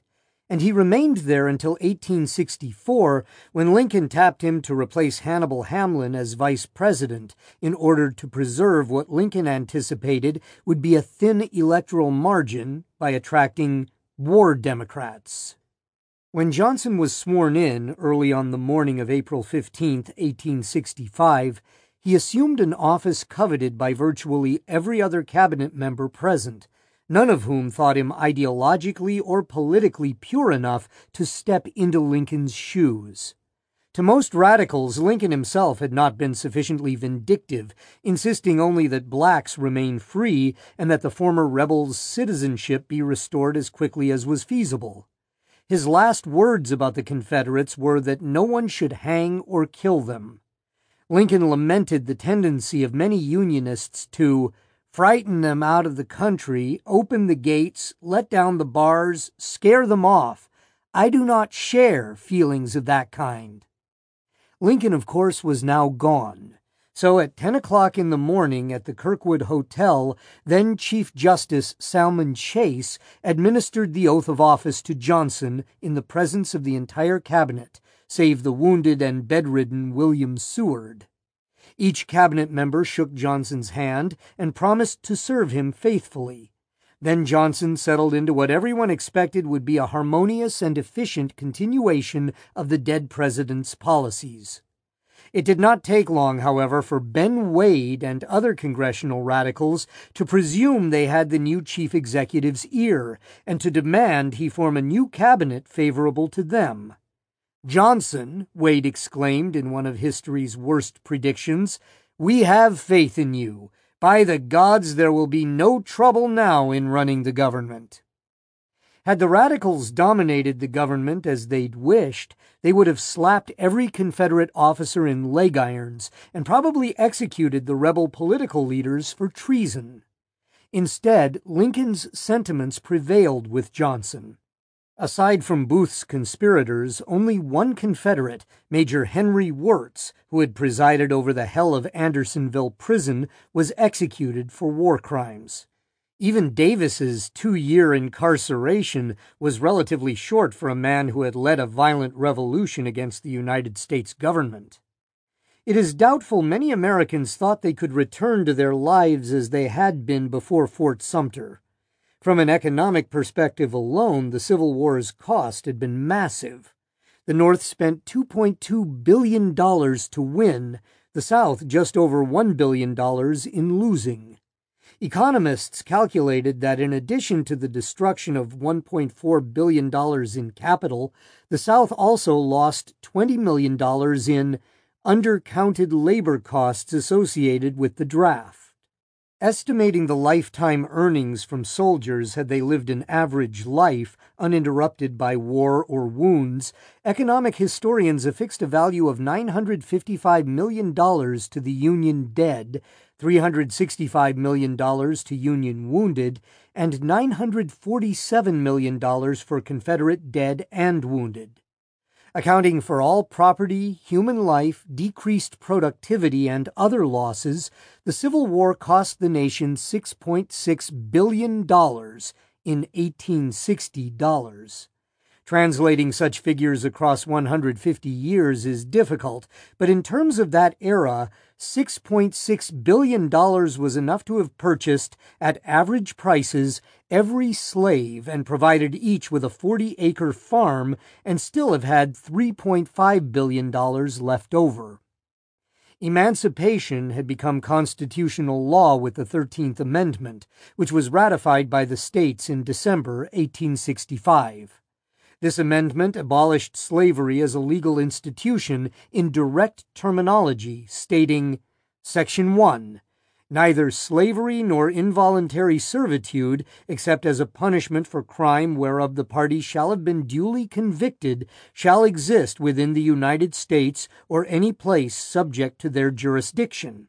Speaker 1: and he remained there until eighteen sixty-four, when Lincoln tapped him to replace Hannibal Hamlin as vice president in order to preserve what Lincoln anticipated would be a thin electoral margin by attracting war Democrats. When Johnson was sworn in early on the morning of April fifteenth, eighteen sixty-five, he assumed an office coveted by virtually every other cabinet member present, none of whom thought him ideologically or politically pure enough to step into Lincoln's shoes. To most radicals, Lincoln himself had not been sufficiently vindictive, insisting only that blacks remain free and that the former rebels' citizenship be restored as quickly as was feasible. His last words about the Confederates were that no one should hang or kill them. Lincoln lamented the tendency of many Unionists to frighten them out of the country, open the gates, let down the bars, scare them off. I do not share feelings of that kind. Lincoln, of course, was now gone. So at ten o'clock in the morning at the Kirkwood Hotel, then Chief Justice Salmon Chase administered the oath of office to Johnson in the presence of the entire cabinet, save the wounded and bedridden William Seward. Each cabinet member shook Johnson's hand and promised to serve him faithfully. Then Johnson settled into what everyone expected would be a harmonious and efficient continuation of the dead president's policies. It did not take long, however, for Ben Wade and other congressional radicals to presume they had the new chief executive's ear and to demand he form a new cabinet favorable to them. "Johnson," Wade exclaimed in one of history's worst predictions, "we have faith in you. By the gods, there will be no trouble now in running the government." Had the radicals dominated the government as they'd wished, they would have slapped every Confederate officer in leg irons and probably executed the rebel political leaders for treason. Instead, Lincoln's sentiments prevailed with Johnson. Aside from Booth's conspirators, only one Confederate, Major Henry Wirz, who had presided over the hell of Andersonville prison, was executed for war crimes. Even Davis's two-year incarceration was relatively short for a man who had led a violent revolution against the United States government. It is doubtful many Americans thought they could return to their lives as they had been before Fort Sumter. From an economic perspective alone, the Civil War's cost had been massive. The North spent two point two billion dollars to win, the South just over one billion dollars in losing. Economists calculated that in addition to the destruction of one point four billion dollars in capital, the South also lost twenty million dollars in undercounted labor costs associated with the draft. Estimating the lifetime earnings from soldiers had they lived an average life, uninterrupted by war or wounds, economic historians affixed a value of nine hundred fifty-five million dollars to the Union dead, three hundred sixty-five million dollars to Union wounded, and nine hundred forty-seven million dollars for Confederate dead and wounded. Accounting for all property, human life, decreased productivity, and other losses, the Civil War cost the nation six point six billion dollars in eighteen sixty dollars. Translating such figures across one hundred fifty years is difficult, but in terms of that era, six point six billion dollars was enough to have purchased, at average prices, every slave and provided each with a forty-acre farm and still have had three point five billion dollars left over. Emancipation had become constitutional law with the thirteenth Amendment, which was ratified by the states in December eighteen sixty-five. This amendment abolished slavery as a legal institution in direct terminology, stating, Section one. Neither slavery nor involuntary servitude, except as a punishment for crime whereof the party shall have been duly convicted, shall exist within the United States or any place subject to their jurisdiction.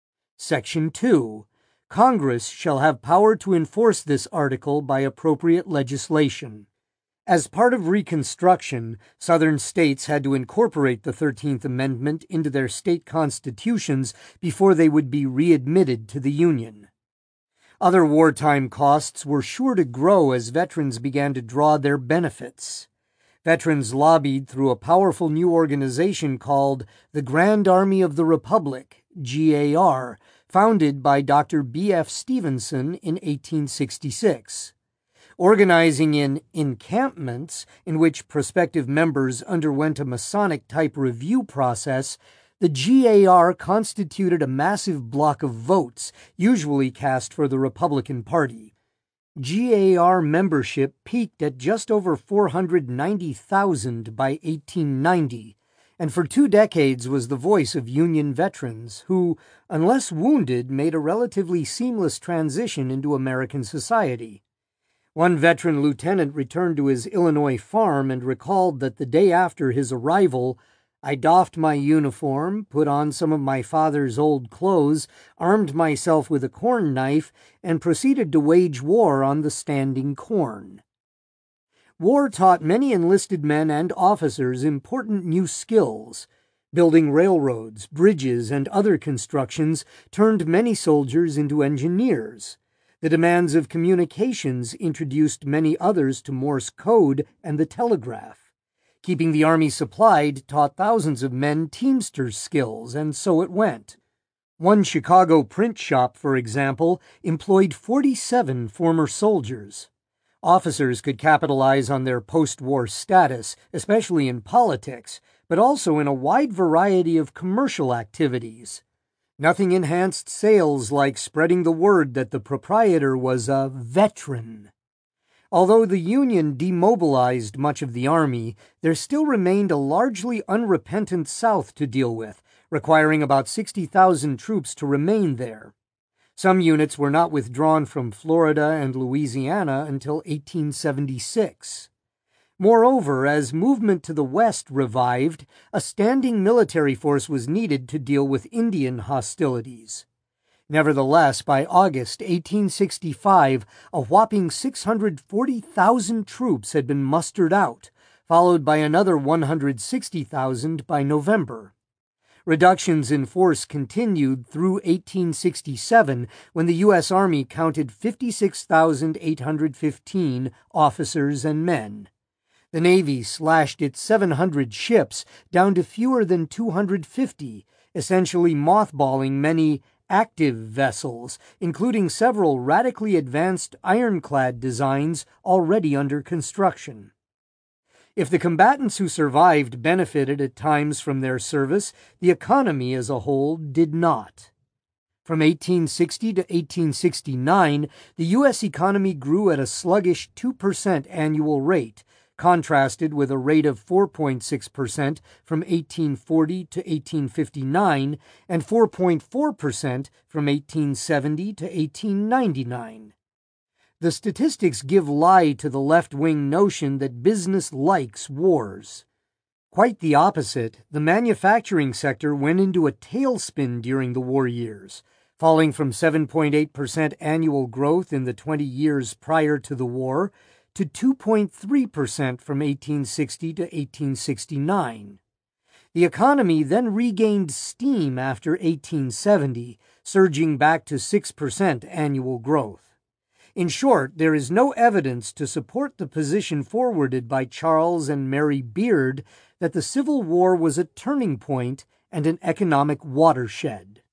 Speaker 1: Section two. Congress shall have power to enforce this article by appropriate legislation. As part of Reconstruction, Southern states had to incorporate the thirteenth Amendment into their state constitutions before they would be readmitted to the Union. Other wartime costs were sure to grow as veterans began to draw their benefits. Veterans lobbied through a powerful new organization called the Grand Army of the Republic, G A R, founded by Doctor B F Stevenson in eighteen sixty-six. Organizing in encampments, in which prospective members underwent a Masonic-type review process, the G A R constituted a massive block of votes, usually cast for the Republican Party. G A R membership peaked at just over four hundred ninety thousand by eighteen ninety, and for two decades was the voice of Union veterans who, unless wounded, made a relatively seamless transition into American society. One veteran lieutenant returned to his Illinois farm and recalled that the day after his arrival, "I doffed my uniform, put on some of my father's old clothes, armed myself with a corn knife, and proceeded to wage war on the standing corn." War taught many enlisted men and officers important new skills. Building railroads, bridges, and other constructions turned many soldiers into engineers. The demands of communications introduced many others to Morse code and the telegraph. Keeping the Army supplied taught thousands of men teamsters' skills, and so it went. One Chicago print shop, for example, employed forty-seven former soldiers. Officers could capitalize on their post-war status, especially in politics, but also in a wide variety of commercial activities. Nothing enhanced sales like spreading the word that the proprietor was a veteran. Although the Union demobilized much of the Army, there still remained a largely unrepentant South to deal with, requiring about sixty thousand troops to remain there. Some units were not withdrawn from Florida and Louisiana until eighteen seventy-six. Moreover, as movement to the west revived, a standing military force was needed to deal with Indian hostilities. Nevertheless, by August eighteen sixty-five, a whopping six hundred forty thousand troops had been mustered out, followed by another one hundred sixty thousand by November. Reductions in force continued through eighteen sixty-seven, when the U S Army counted fifty-six thousand eight hundred fifteen officers and men. The Navy slashed its seven hundred ships down to fewer than two hundred fifty, essentially mothballing many active vessels, including several radically advanced ironclad designs already under construction. If the combatants who survived benefited at times from their service, the economy as a whole did not. From eighteen sixty to eighteen sixty-nine, the U S economy grew at a sluggish two percent annual rate, contrasted with a rate of four point six percent from eighteen forty to eighteen fifty-nine and four point four percent from eighteen seventy to eighteen ninety-nine. The statistics give lie to the left-wing notion that business likes wars. Quite the opposite, the manufacturing sector went into a tailspin during the war years, falling from seven point eight percent annual growth in the twenty years prior to the war to two point three percent from eighteen sixty to eighteen sixty-nine. The economy then regained steam after eighteen seventy, surging back to six percent annual growth. In short, there is no evidence to support the position forwarded by Charles and Mary Beard that the Civil War was a turning point and an economic watershed.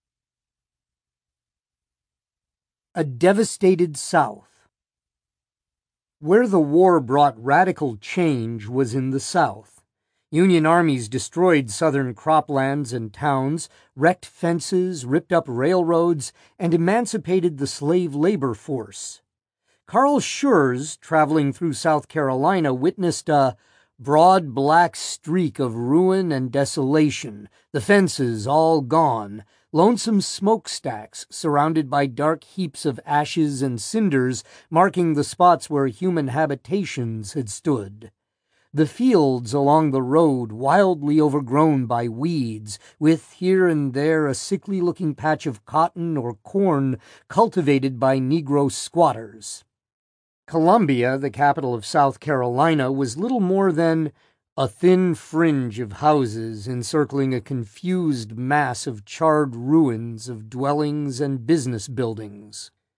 Speaker 1: A devastated South. Where the war brought radical change was in the South. Union armies destroyed southern croplands and towns, wrecked fences, ripped up railroads, and emancipated the slave labor force. Carl Schurz, traveling through South Carolina, witnessed a broad black streak of ruin and desolation, the fences all gone, lonesome smokestacks surrounded by dark heaps of ashes and cinders marking the spots where human habitations had stood. The fields along the road wildly overgrown by weeds, with here and there a sickly-looking patch of cotton or corn cultivated by Negro squatters. Columbia, the capital of South Carolina, was little more than a thin fringe of houses encircling a confused mass of charred ruins of dwellings and business buildings.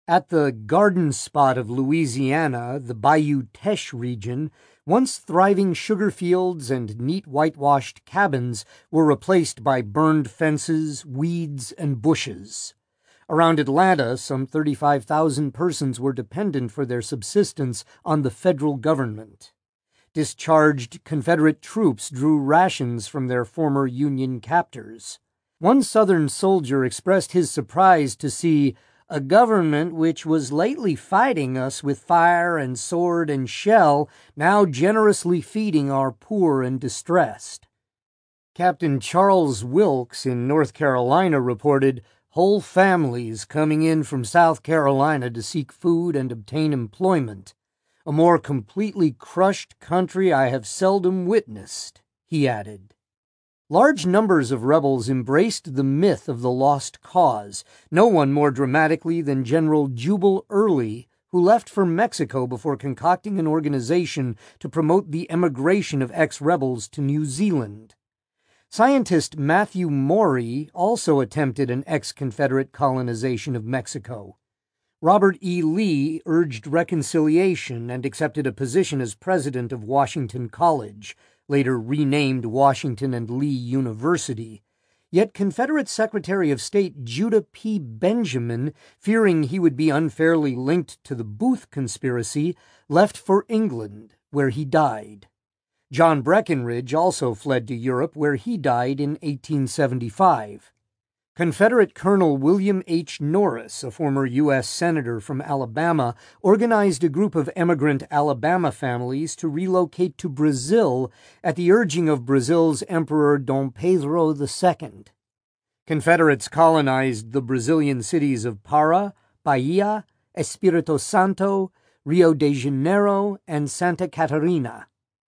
Speaker 1: At the garden spot of Louisiana, the Bayou Teche region, once thriving sugar fields and neat whitewashed cabins were replaced by burned fences, weeds, and bushes. Around Atlanta, some thirty-five thousand persons were dependent for their subsistence on the federal government. Discharged Confederate troops drew rations from their former Union captors. One Southern soldier expressed his surprise to see a government which was lately fighting us with fire and sword and shell, now generously feeding our poor and distressed. Captain Charles Wilkes in North Carolina reported whole families coming in from South Carolina to seek food and obtain employment. A more completely crushed country I have seldom witnessed, he added. Large numbers of rebels embraced the myth of the lost cause, no one more dramatically than General Jubal Early, who left for Mexico before concocting an organization to promote the emigration of ex-rebels to New Zealand. Scientist Matthew Maury also attempted an ex-Confederate colonization of Mexico. Robert E. Lee urged reconciliation and accepted a position as president of Washington College, later renamed Washington and Lee University. Yet Confederate Secretary of State Judah P. Benjamin, fearing he would be unfairly linked to the Booth conspiracy, left for England, where he died. John Breckinridge also fled to Europe, where he died in eighteen seventy-five. Confederate Colonel William H. Norris, a former U S Senator from Alabama, organized a group of emigrant Alabama families to relocate to Brazil at the urging of Brazil's Emperor Dom Pedro the Second. Confederates colonized the Brazilian cities of Para, Bahia, Espírito Santo, Rio de Janeiro, and Santa Catarina.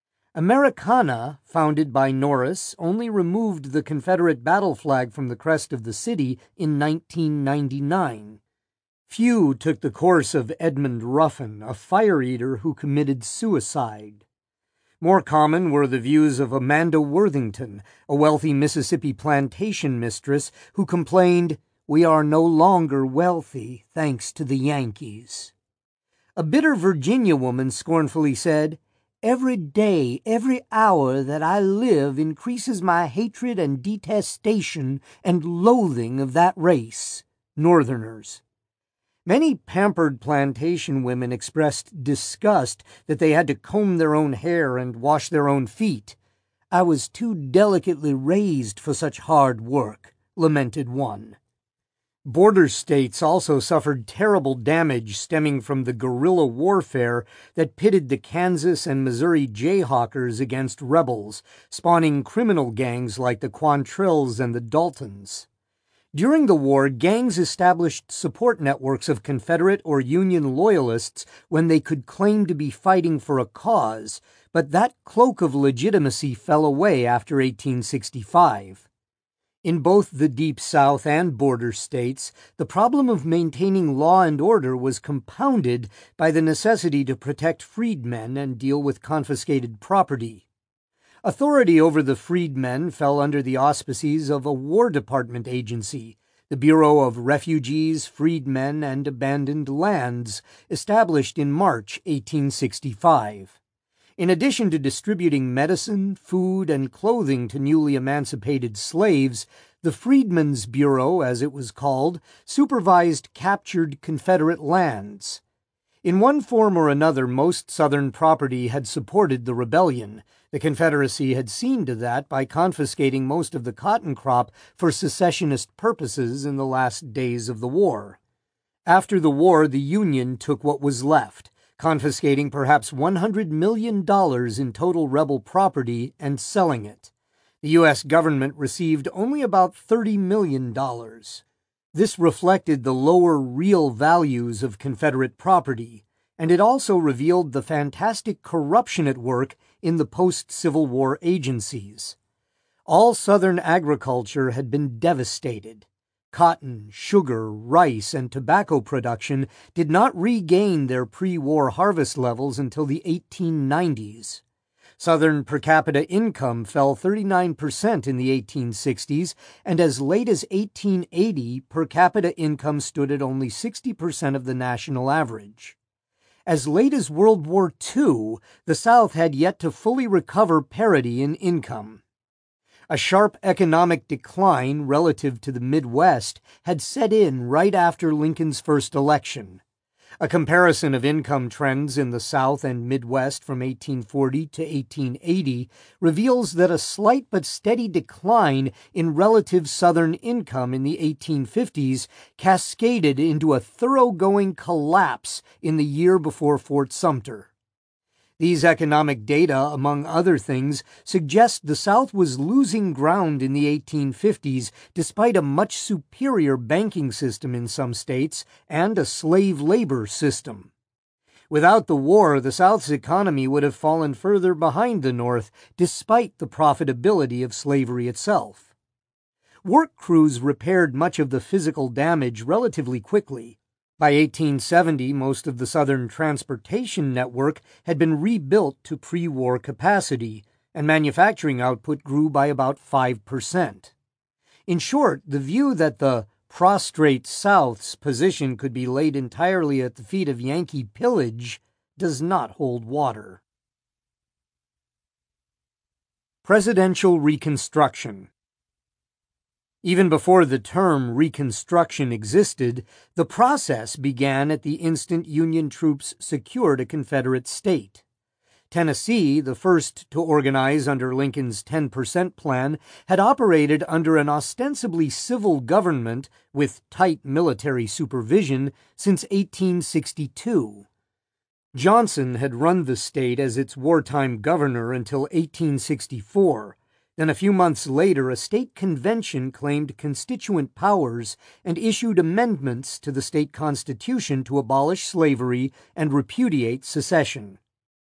Speaker 1: Americana, founded by Norris, only removed the Confederate battle flag from the crest of the city in nineteen ninety-nine. Few took the course of Edmund Ruffin, a fire-eater who committed suicide. More common were the views of Amanda Worthington, a wealthy Mississippi plantation mistress who complained, "We are no longer wealthy, thanks to the Yankees." A bitter Virginia woman scornfully said, "Every day, every hour that I live increases my hatred and detestation and loathing of that race, Northerners." Many pampered plantation women expressed disgust that they had to comb their own hair and wash their own feet. "I was too delicately raised for such hard work," lamented one. Border states also suffered terrible damage stemming from the guerrilla warfare that pitted the Kansas and Missouri Jayhawkers against rebels, spawning criminal gangs like the Quantrells and the Daltons. During the war, gangs established support networks of Confederate or Union loyalists when they could claim to be fighting for a cause, but that cloak of legitimacy fell away after eighteen sixty-five. In both the Deep South and border states, the problem of maintaining law and order was compounded by the necessity to protect freedmen and deal with confiscated property. Authority over the freedmen fell under the auspices of a War Department agency, the Bureau of Refugees, Freedmen, and Abandoned Lands, established in March eighteen sixty-five. In addition to distributing medicine, food, and clothing to newly emancipated slaves, the Freedmen's Bureau, as it was called, supervised captured Confederate lands. In one form or another, most Southern property had supported the rebellion. The Confederacy had seen to that by confiscating most of the cotton crop for secessionist purposes in the last days of the war. After the war, the Union took what was left, confiscating perhaps one hundred million dollars in total rebel property and selling it. The U S government received only about thirty million dollars. This reflected the lower real values of Confederate property, and it also revealed the fantastic corruption at work in the post-Civil War agencies. All Southern agriculture had been devastated. Cotton, sugar, rice, and tobacco production did not regain their pre-war harvest levels until the eighteen nineties. Southern per capita income fell thirty-nine percent in the eighteen sixties, and as late as eighteen eighty, per capita income stood at only sixty percent of the national average. As late as World War Two, the South had yet to fully recover parity in income. A sharp economic decline relative to the Midwest had set in right after Lincoln's first election. A comparison of income trends in the South and Midwest from eighteen forty to eighteen eighty reveals that a slight but steady decline in relative Southern income in the eighteen fifties cascaded into a thoroughgoing collapse in the year before Fort Sumter. These economic data, among other things, suggest the South was losing ground in the eighteen fifties despite a much superior banking system in some states and a slave labor system. Without the war, the South's economy would have fallen further behind the North, despite the profitability of slavery itself. Work crews repaired much of the physical damage relatively quickly. By eighteen seventy, most of the Southern transportation network had been rebuilt to pre-war capacity, and manufacturing output grew by about five percent. In short, the view that the prostrate South's position could be laid entirely at the feet of Yankee pillage does not hold water. Presidential Reconstruction. Even before the term Reconstruction existed, the process began at the instant Union troops secured a Confederate state. Tennessee, the first to organize under Lincoln's ten percent plan, had operated under an ostensibly civil government with tight military supervision since eighteen sixty-two. Johnson had run the state as its wartime governor until eighteen sixty-four. Then a few months later, a state convention claimed constituent powers and issued amendments to the state constitution to abolish slavery and repudiate secession.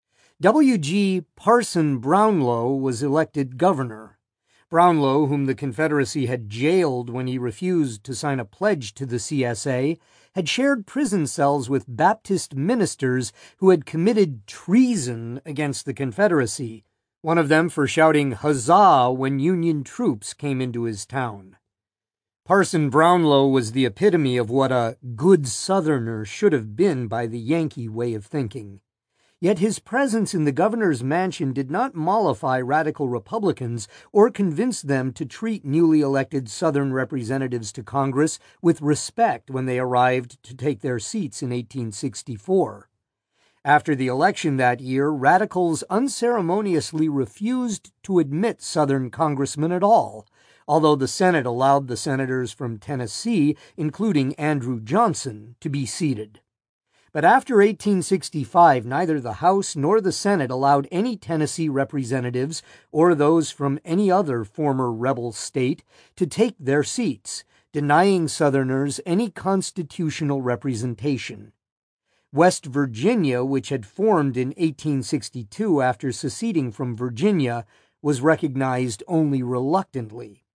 Speaker 1: W G Parson Brownlow was elected governor. Brownlow, whom the Confederacy had jailed when he refused to sign a pledge to the C S A, had shared prison cells with Baptist ministers who had committed treason against the Confederacy, one of them for shouting "Huzzah" when Union troops came into his town. Parson Brownlow was the epitome of what a good Southerner should have been by the Yankee way of thinking. Yet his presence in the governor's mansion did not mollify radical Republicans or convince them to treat newly elected Southern representatives to Congress with respect when they arrived to take their seats in eighteen sixty-four. After the election that year, radicals unceremoniously refused to admit Southern congressmen at all, although the Senate allowed the senators from Tennessee, including Andrew Johnson, to be seated. But after eighteen sixty-five, neither the House nor the Senate allowed any Tennessee representatives or those from any other former rebel state to take their seats, denying Southerners any constitutional representation. West Virginia, which had formed in eighteen sixty-two after seceding from Virginia, was recognized only reluctantly.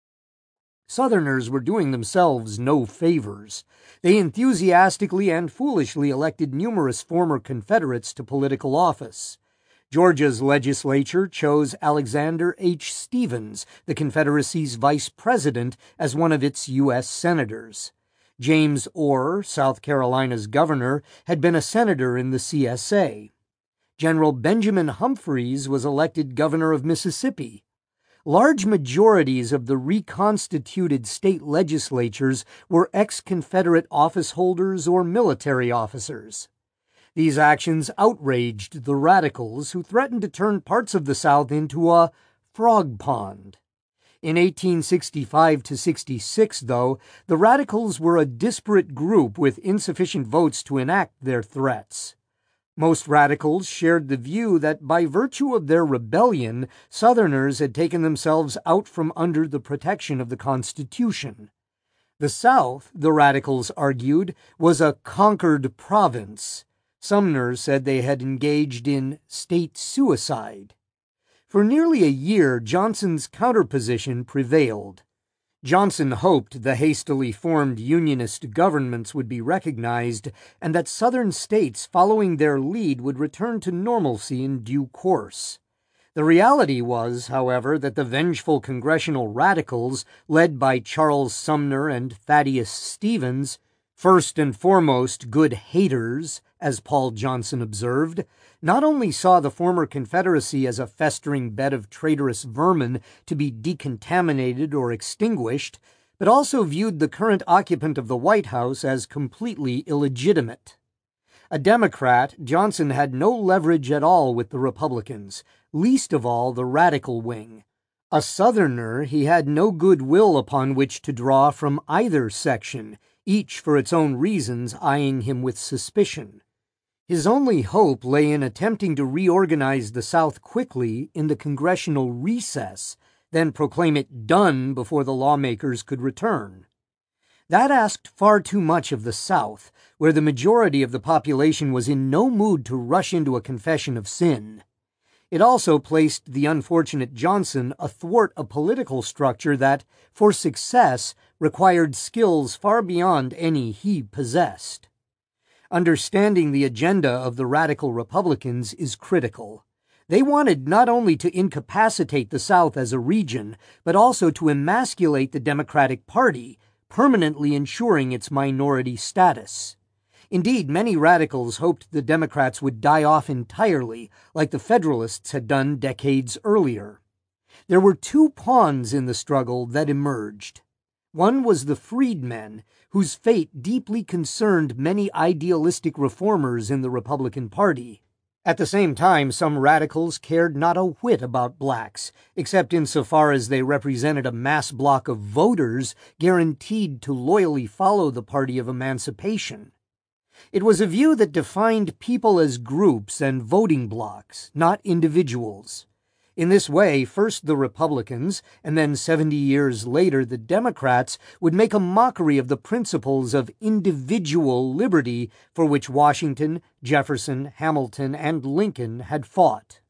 Speaker 1: Southerners were doing themselves no favors. They enthusiastically and foolishly elected numerous former Confederates to political office. Georgia's legislature chose Alexander H. Stephens, the Confederacy's vice president, as one of its U S senators. James Orr, South Carolina's governor, had been a senator in the C S A. General Benjamin Humphreys was elected governor of Mississippi. Large majorities of the reconstituted state legislatures were ex-Confederate office holders or military officers. These actions outraged the radicals, who threatened to turn parts of the South into a frog pond. In eighteen sixty-five to sixty-six, though, the radicals were a disparate group with insufficient votes to enact their threats. Most radicals shared the view that by virtue of their rebellion, Southerners had taken themselves out from under the protection of the Constitution. The South, the radicals argued, was a conquered province. Sumner said they had engaged in state suicide. For nearly a year, Johnson's counterposition prevailed. Johnson hoped the hastily formed Unionist governments would be recognized and that Southern states following their lead would return to normalcy in due course. The reality was, however, that the vengeful congressional radicals, led by Charles Sumner and Thaddeus Stevens, first and foremost good haters, as Paul Johnson observed, not only saw the former Confederacy as a festering bed of traitorous vermin to be decontaminated or extinguished, but also viewed the current occupant of the White House as completely illegitimate. A Democrat, Johnson had no leverage at all with the Republicans, least of all the radical wing. A Southerner, he had no good will upon which to draw from either section, each for its own reasons eyeing him with suspicion. His only hope lay in attempting to reorganize the South quickly in the congressional recess, then proclaim it done before the lawmakers could return. That asked far too much of the South, where the majority of the population was in no mood to rush into a confession of sin. It also placed the unfortunate Johnson athwart a political structure that, for success, required skills far beyond any he possessed. Understanding the agenda of the radical Republicans is critical. They wanted not only to incapacitate the South as a region, but also to emasculate the Democratic Party, permanently ensuring its minority status. Indeed, many radicals hoped the Democrats would die off entirely, like the Federalists had done decades earlier. There were two pawns in the struggle that emerged. One was the freedmen, whose fate deeply concerned many idealistic reformers in the Republican Party. At the same time, some radicals cared not a whit about blacks, except insofar as they represented a mass block of voters guaranteed to loyally follow the party of emancipation. It was a view that defined people as groups and voting blocks, not individuals. In this way, first the Republicans, and then seventy years later the Democrats, would make a mockery of the principles of individual liberty for which Washington, Jefferson, Hamilton, and Lincoln had fought.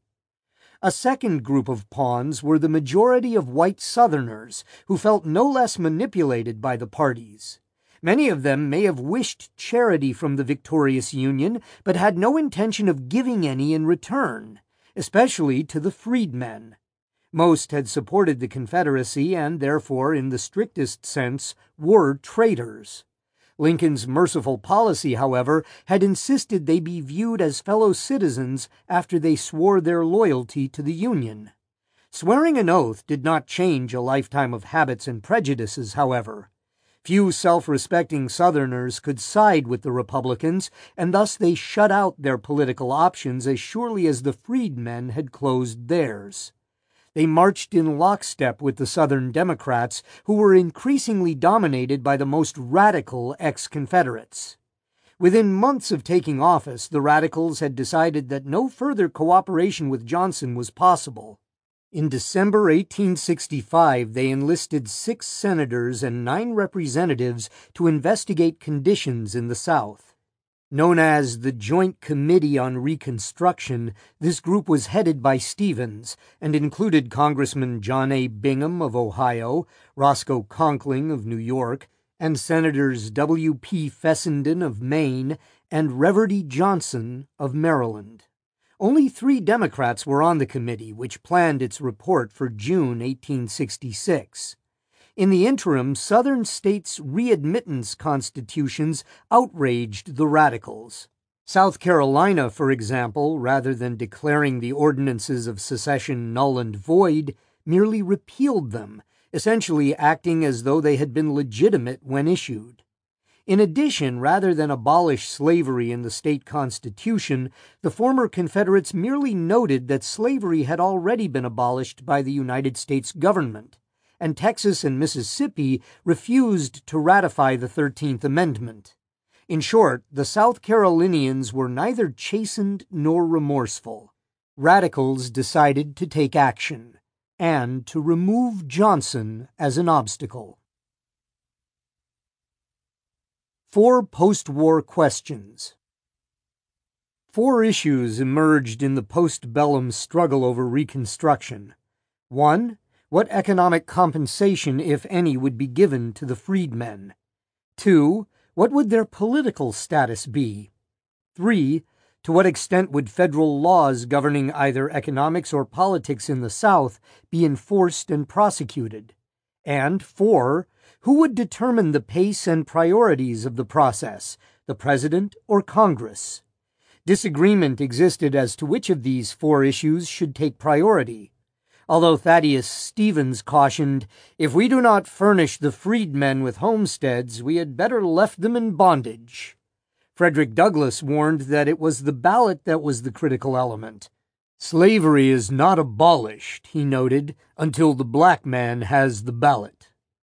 Speaker 1: A second group of pawns were the majority of white Southerners, who felt no less manipulated by the parties. Many of them may have wished charity from the victorious Union, but had no intention of giving any in return, especially to the freedmen. Most had supported the Confederacy and therefore, in the strictest sense, were traitors. Lincoln's merciful policy, however, had insisted they be viewed as fellow citizens after they swore their loyalty to the Union. Swearing an oath did not change a lifetime of habits and prejudices, however. Few self-respecting Southerners could side with the Republicans, and thus they shut out their political options as surely as the freedmen had closed theirs. They marched in lockstep with the Southern Democrats, who were increasingly dominated by the most radical ex-Confederates. Within months of taking office, the radicals had decided that no further cooperation with Johnson was possible. In December eighteen sixty-five, they enlisted six senators and nine representatives to investigate conditions in the South. Known as the Joint Committee on Reconstruction, this group was headed by Stevens and included Congressman John A. Bingham of Ohio, Roscoe Conkling of New York, and Senators W. P. Fessenden of Maine and Reverdy Johnson of Maryland. Only three Democrats were on the committee, which planned its report for June eighteen sixty-six. In the interim, Southern states' readmittance constitutions outraged the radicals. South Carolina, for example, rather than declaring the ordinances of secession null and void, merely repealed them, essentially acting as though they had been legitimate when issued. In addition, rather than abolish slavery in the state constitution, the former Confederates merely noted that slavery had already been abolished by the United States government, and Texas and Mississippi refused to ratify the thirteenth Amendment. In short, the South Carolinians were neither chastened nor remorseful. Radicals decided to take action, and to remove Johnson as an obstacle. Four post-war questions. Four issues emerged in the post-bellum struggle over Reconstruction. One, what economic compensation, if any, would be given to the freedmen? Two, what would their political status be? Three, To what extent would federal laws governing either economics or politics in the South be enforced and prosecuted? And four, who would determine the pace and priorities of the process, the President or Congress? Disagreement existed as to which of these four issues should take priority. Although Thaddeus Stevens cautioned, "If we do not furnish the freedmen with homesteads, we had better left them in bondage." Frederick Douglass warned that it was the ballot that was the critical element. "Slavery is not abolished," he noted, "until the black man has the ballot."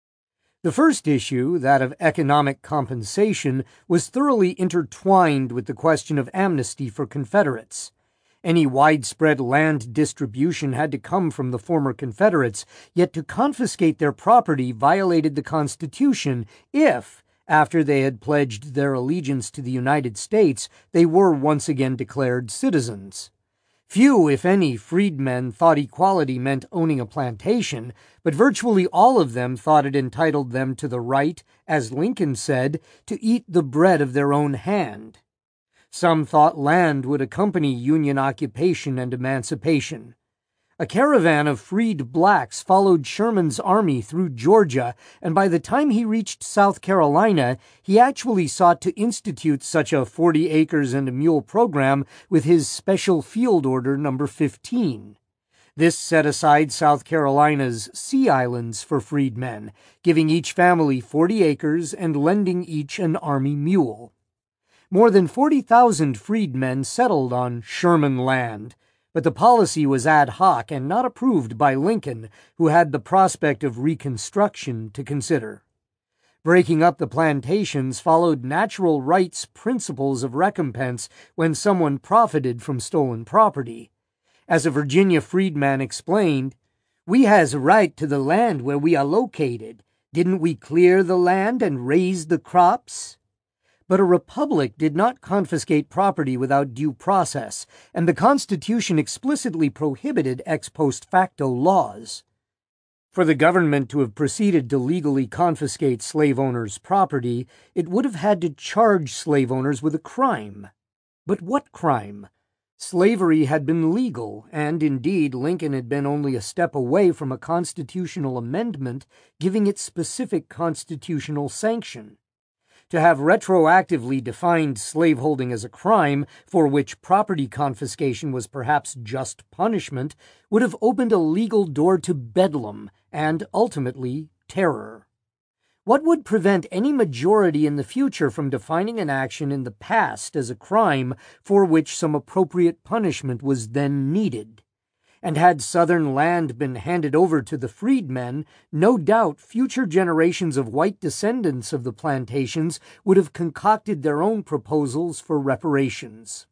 Speaker 1: The first issue, that of economic compensation, was thoroughly intertwined with the question of amnesty for Confederates. Any widespread land distribution had to come from the former Confederates, yet to confiscate their property violated the Constitution if, after they had pledged their allegiance to the United States, they were once again declared citizens. Few, if any, freedmen thought equality meant owning a plantation, but virtually all of them thought it entitled them to the right, as Lincoln said, to eat the bread of their own hand. Some thought land would accompany Union occupation and emancipation. A caravan of freed blacks followed Sherman's army through Georgia, and by the time he reached South Carolina, he actually sought to institute such a forty acres and a mule program with his Special Field Order number fifteen. This set aside South Carolina's Sea Islands for freedmen, giving each family forty acres and lending each an army mule. More than forty thousand freedmen settled on Sherman land, but the policy was ad hoc and not approved by Lincoln, who had the prospect of Reconstruction to consider. Breaking up the plantations followed natural rights principles of recompense when someone profited from stolen property. As a Virginia freedman explained, "We has a right to the land where we are located. Didn't we clear the land and raise the crops?" But a republic did not confiscate property without due process, and the Constitution explicitly prohibited ex post facto laws. For the government to have proceeded to legally confiscate slave owners' property, it would have had to charge slave owners with a crime. But what crime? Slavery had been legal, and indeed Lincoln had been only a step away from a constitutional amendment giving it specific constitutional sanction. To have retroactively defined slaveholding as a crime, for which property confiscation was perhaps just punishment, would have opened a legal door to bedlam and, ultimately, terror. What would prevent any majority in the future from defining an action in the past as a crime for which some appropriate punishment was then needed? And had Southern land been handed over to the freedmen, no doubt future generations of white descendants of the plantations would have concocted their own proposals for reparations.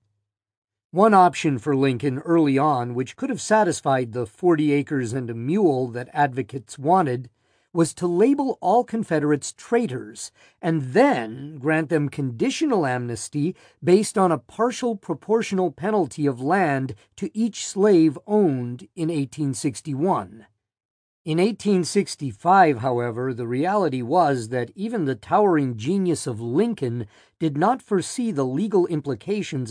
Speaker 1: One option for Lincoln early on, which could have satisfied the forty acres and a mule that advocates wanted, was to label all Confederates traitors, and then grant them conditional amnesty based on a partial proportional penalty of land to each slave owned in eighteen sixty-one. In eighteen sixty-five, however, the reality was that even the towering genius of Lincoln did not foresee the legal implications